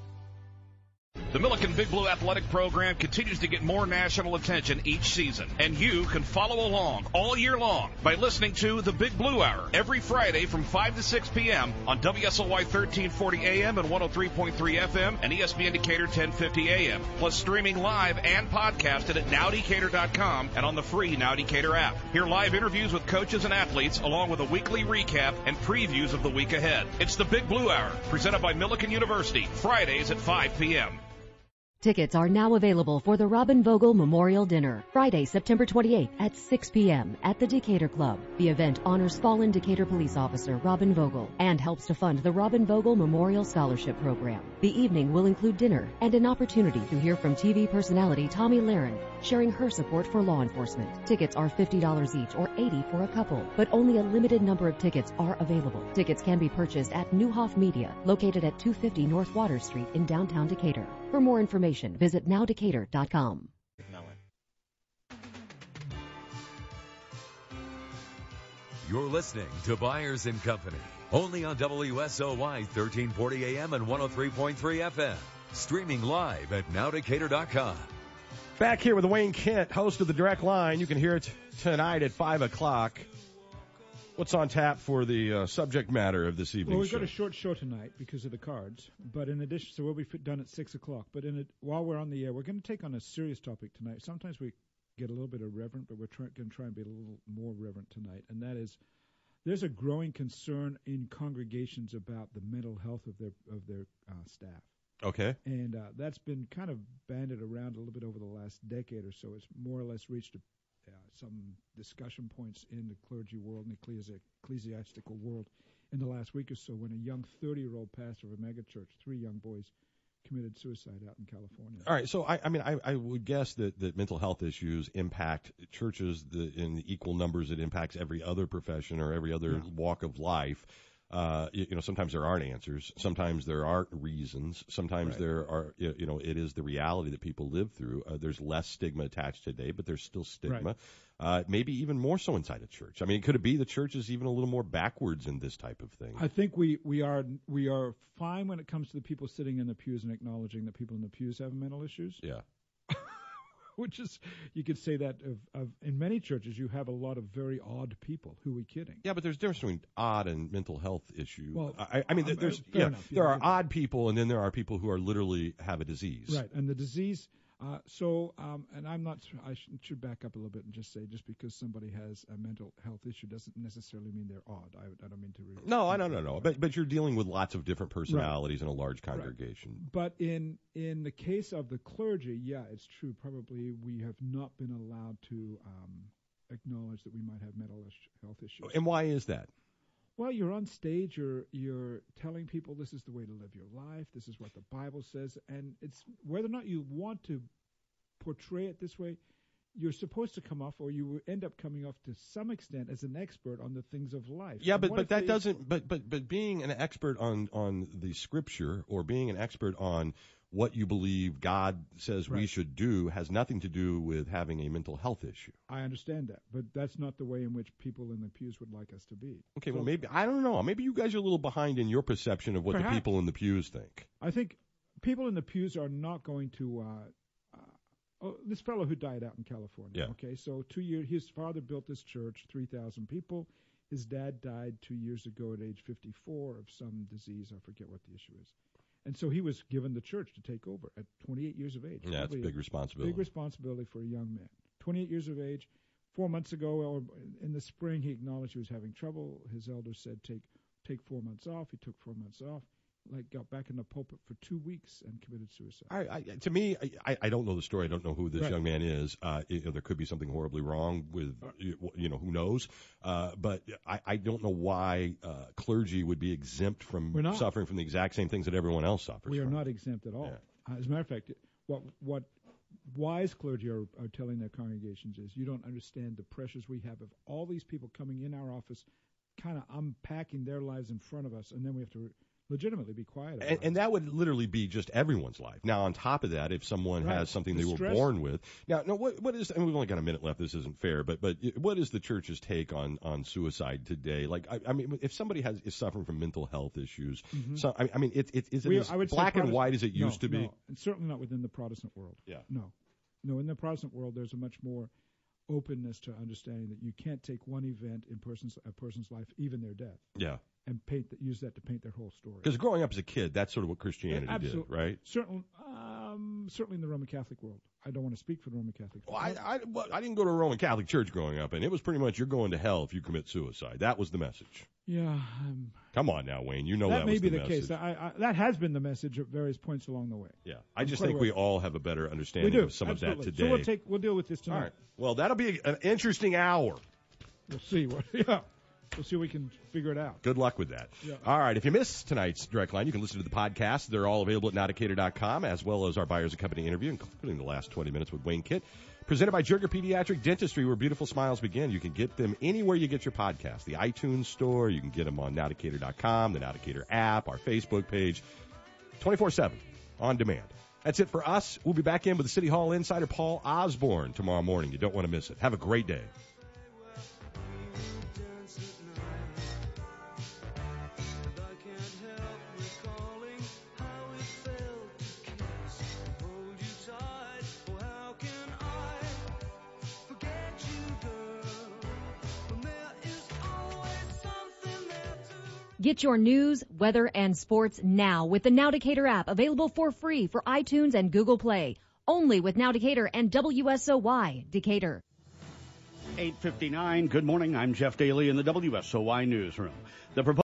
The Milliken Big Blue Athletic Program continues to get more national attention each season, and you can follow along all year long by listening to the Big Blue Hour every Friday from five to six p.m. on W S L Y thirteen forty A M and one oh three point three F M and E S P N Decatur ten fifty A M, plus streaming live and podcasted at now decatur dot com and on the free Now Decatur app. Hear live interviews with coaches and athletes along with a weekly recap and previews of the week ahead. It's the Big Blue Hour, presented by Milliken University, Fridays at five p.m. Tickets are now available for the Robin Vogel Memorial Dinner, Friday, September twenty-eighth at six p.m. at the Decatur Club. The event honors fallen Decatur police officer Robin Vogel and helps to fund the Robin Vogel Memorial Scholarship Program. The evening will include dinner and an opportunity to hear from T V personality Tommy Lahren, sharing her support for law enforcement. Tickets are fifty dollars each or eighty dollars for a couple, but only a limited number of tickets are available. Tickets can be purchased at Newhoff Media, located at two fifty North Water Street in downtown Decatur. For more information, visit now decatur dot com. You're listening to Byers and Company, only on W S O Y thirteen forty A M and one oh three point three F M. Streaming live at now decatur dot com. Back here with Wayne Kent, host of the Direct Line. You can hear it tonight at five o'clock. What's on tap for the uh, subject matter of this evening? Well, we've show? got a short show tonight because of the cards, but in addition, so we'll be fit- done at six o'clock. But in it, while we're on the air, we're going to take on a serious topic tonight. Sometimes we get a little bit irreverent, but we're try- going to try and be a little more reverent tonight, and that is, there's a growing concern in congregations about the mental health of their of their uh, staff. Okay. And uh, that's been kind of banded around a little bit over the last decade or so. It's more or less reached a, uh, some discussion points in the clergy world and the ecclesi- ecclesiastical world in the last week or so when a young thirty-year-old pastor of a megachurch, three young boys, committed suicide out in California. All right, so I, I mean, I, I would guess that, that mental health issues impact churches the, in equal numbers. It impacts every other profession or every other Yeah. walk of life. Uh, you, you know, sometimes there aren't answers. Sometimes there aren't reasons. Sometimes Right. there are, you you know, it is the reality that people live through. Uh, there's less stigma attached today, but there's still stigma. Right. Uh, maybe even more so inside a church. I mean, could it be the church is even a little more backwards in this type of thing? I think we, we are we are fine when it comes to the people sitting in the pews and acknowledging that people in the pews have mental issues. Yeah. Which is, you could say that of, of in many churches you have a lot of very odd people. Who are we kidding? Yeah, but there's a difference between odd and mental health issue. Well, I, I mean, um, there's fair yeah, enough, there yeah, are yeah. odd people, and then there are people who are literally have a disease. Right, and the disease. Uh, so, um, and I'm not. I should, should back up a little bit and just say, just because somebody has a mental health issue doesn't necessarily mean they're odd. I, I don't mean to. Re- No, I don't know, no. But but you're dealing with lots of different personalities in a large congregation. But in in the case of the clergy, yeah, it's true. Probably we have not been allowed to um, acknowledge that we might have mental ish- health issues. And why is that? Well, you're on stage, you're you're telling people this is the way to live your life, this is what the Bible says, and it's whether or not you want to portray it this way, you're supposed to come off, or you end up coming off to some extent as an expert on the things of life. Yeah, And but what but if that they- doesn't. But but but being an expert on on the Scripture or being an expert on what you believe God says we Right. should do has nothing to do with having a mental health issue. I understand that, but that's not the way in which people in the pews would like us to be. Okay, So well maybe I don't know. Maybe you guys are a little behind in your perception of what Perhaps. the people in the pews think. I think people in the pews are not going to. Uh, uh, oh, this fellow who died out in California. Yeah. Okay, so two years. His father built this church, three thousand people. His dad died two years ago at age fifty-four of some disease. I forget what the issue is. And so he was given the church to take over at twenty-eight years of age. Yeah, it's a Probably big responsibility. Big responsibility for a young man. twenty-eight years of age. Four months ago, or in the spring, he acknowledged he was having trouble. His elders said, "Take, take four months off." He took four months off. Like got back in the pulpit for two weeks and committed suicide. I, I, to me, I, I don't know the story. I don't know who this Right. young man is. Uh, you know, there could be something horribly wrong with, you know, who knows. Uh, but I, I don't know why uh, clergy would be exempt from We're not. suffering from the exact same things that everyone else suffers We are from. not exempt at all. Uh, as a matter of fact, what what wise clergy are, are telling their congregations is, you don't understand the pressures we have of all these people coming in our office, kind of unpacking their lives in front of us, and then we have to legitimately be quiet about And, it. and that would literally be just everyone's life. Now, on top of that, if someone Right. has something The they were stress- born with, now, no, what what is? I mean, we've only got a minute left. This isn't fair, but but what is the church's take on on suicide today? Like, I, I mean, if somebody has is suffering from mental health issues, Mhm. so I, I mean, it, it is it We- as I would say black and Protestant- white as it no, used to be? No, and certainly not within the Protestant world. Yeah. No. No, in the Protestant world, there's a much more openness to understanding that you can't take one event in person's a person's life, even their death, Yeah. and paint that, use that to paint their whole story. Because growing up as a kid, that's sort of what Christianity did, Absolutely. right? Certainly, um, certainly in the Roman Catholic world. I don't want to speak for the Roman Catholic. Well, I, I, well, I didn't go to a Roman Catholic church growing up, and it was pretty much you're going to hell if you commit suicide. That was the message. Yeah, um, Come on now, Wayne. You know that, that may was be the, the message. case. I, I, that has been the message at various points along the way. Yeah, I I'm just quite think we aware. all have a better We understanding do of some absolutely. of that today. So we'll take we'll deal with this tonight. All right. Well, that'll be an interesting hour. We'll see what. Yeah, we'll see if we can figure it out. Good luck with that. Yeah. All right. If you missed tonight's direct line, you can listen to the podcast. They're all available at not a cater dot com, as well as our Buyers and Company interview, including the last twenty minutes with Wayne Kitt. Presented by Jerger Pediatric Dentistry, where beautiful smiles begin. You can get them anywhere you get your podcast. The iTunes store. You can get them on not a cater dot com, the Not a Cater app, our Facebook page, twenty-four seven on demand. That's it for us. We'll be back in with the City Hall insider Paul Osborne tomorrow morning. You don't want to miss it. Have a great day. Forget you, girl, when there is always Get your news, weather, and sports now with the Now Decatur app, available for free for iTunes and Google Play. Only with Now Decatur and W S O Y Decatur. eight fifty-nine. Good morning. I'm Jeff Daly in the W S O Y newsroom. The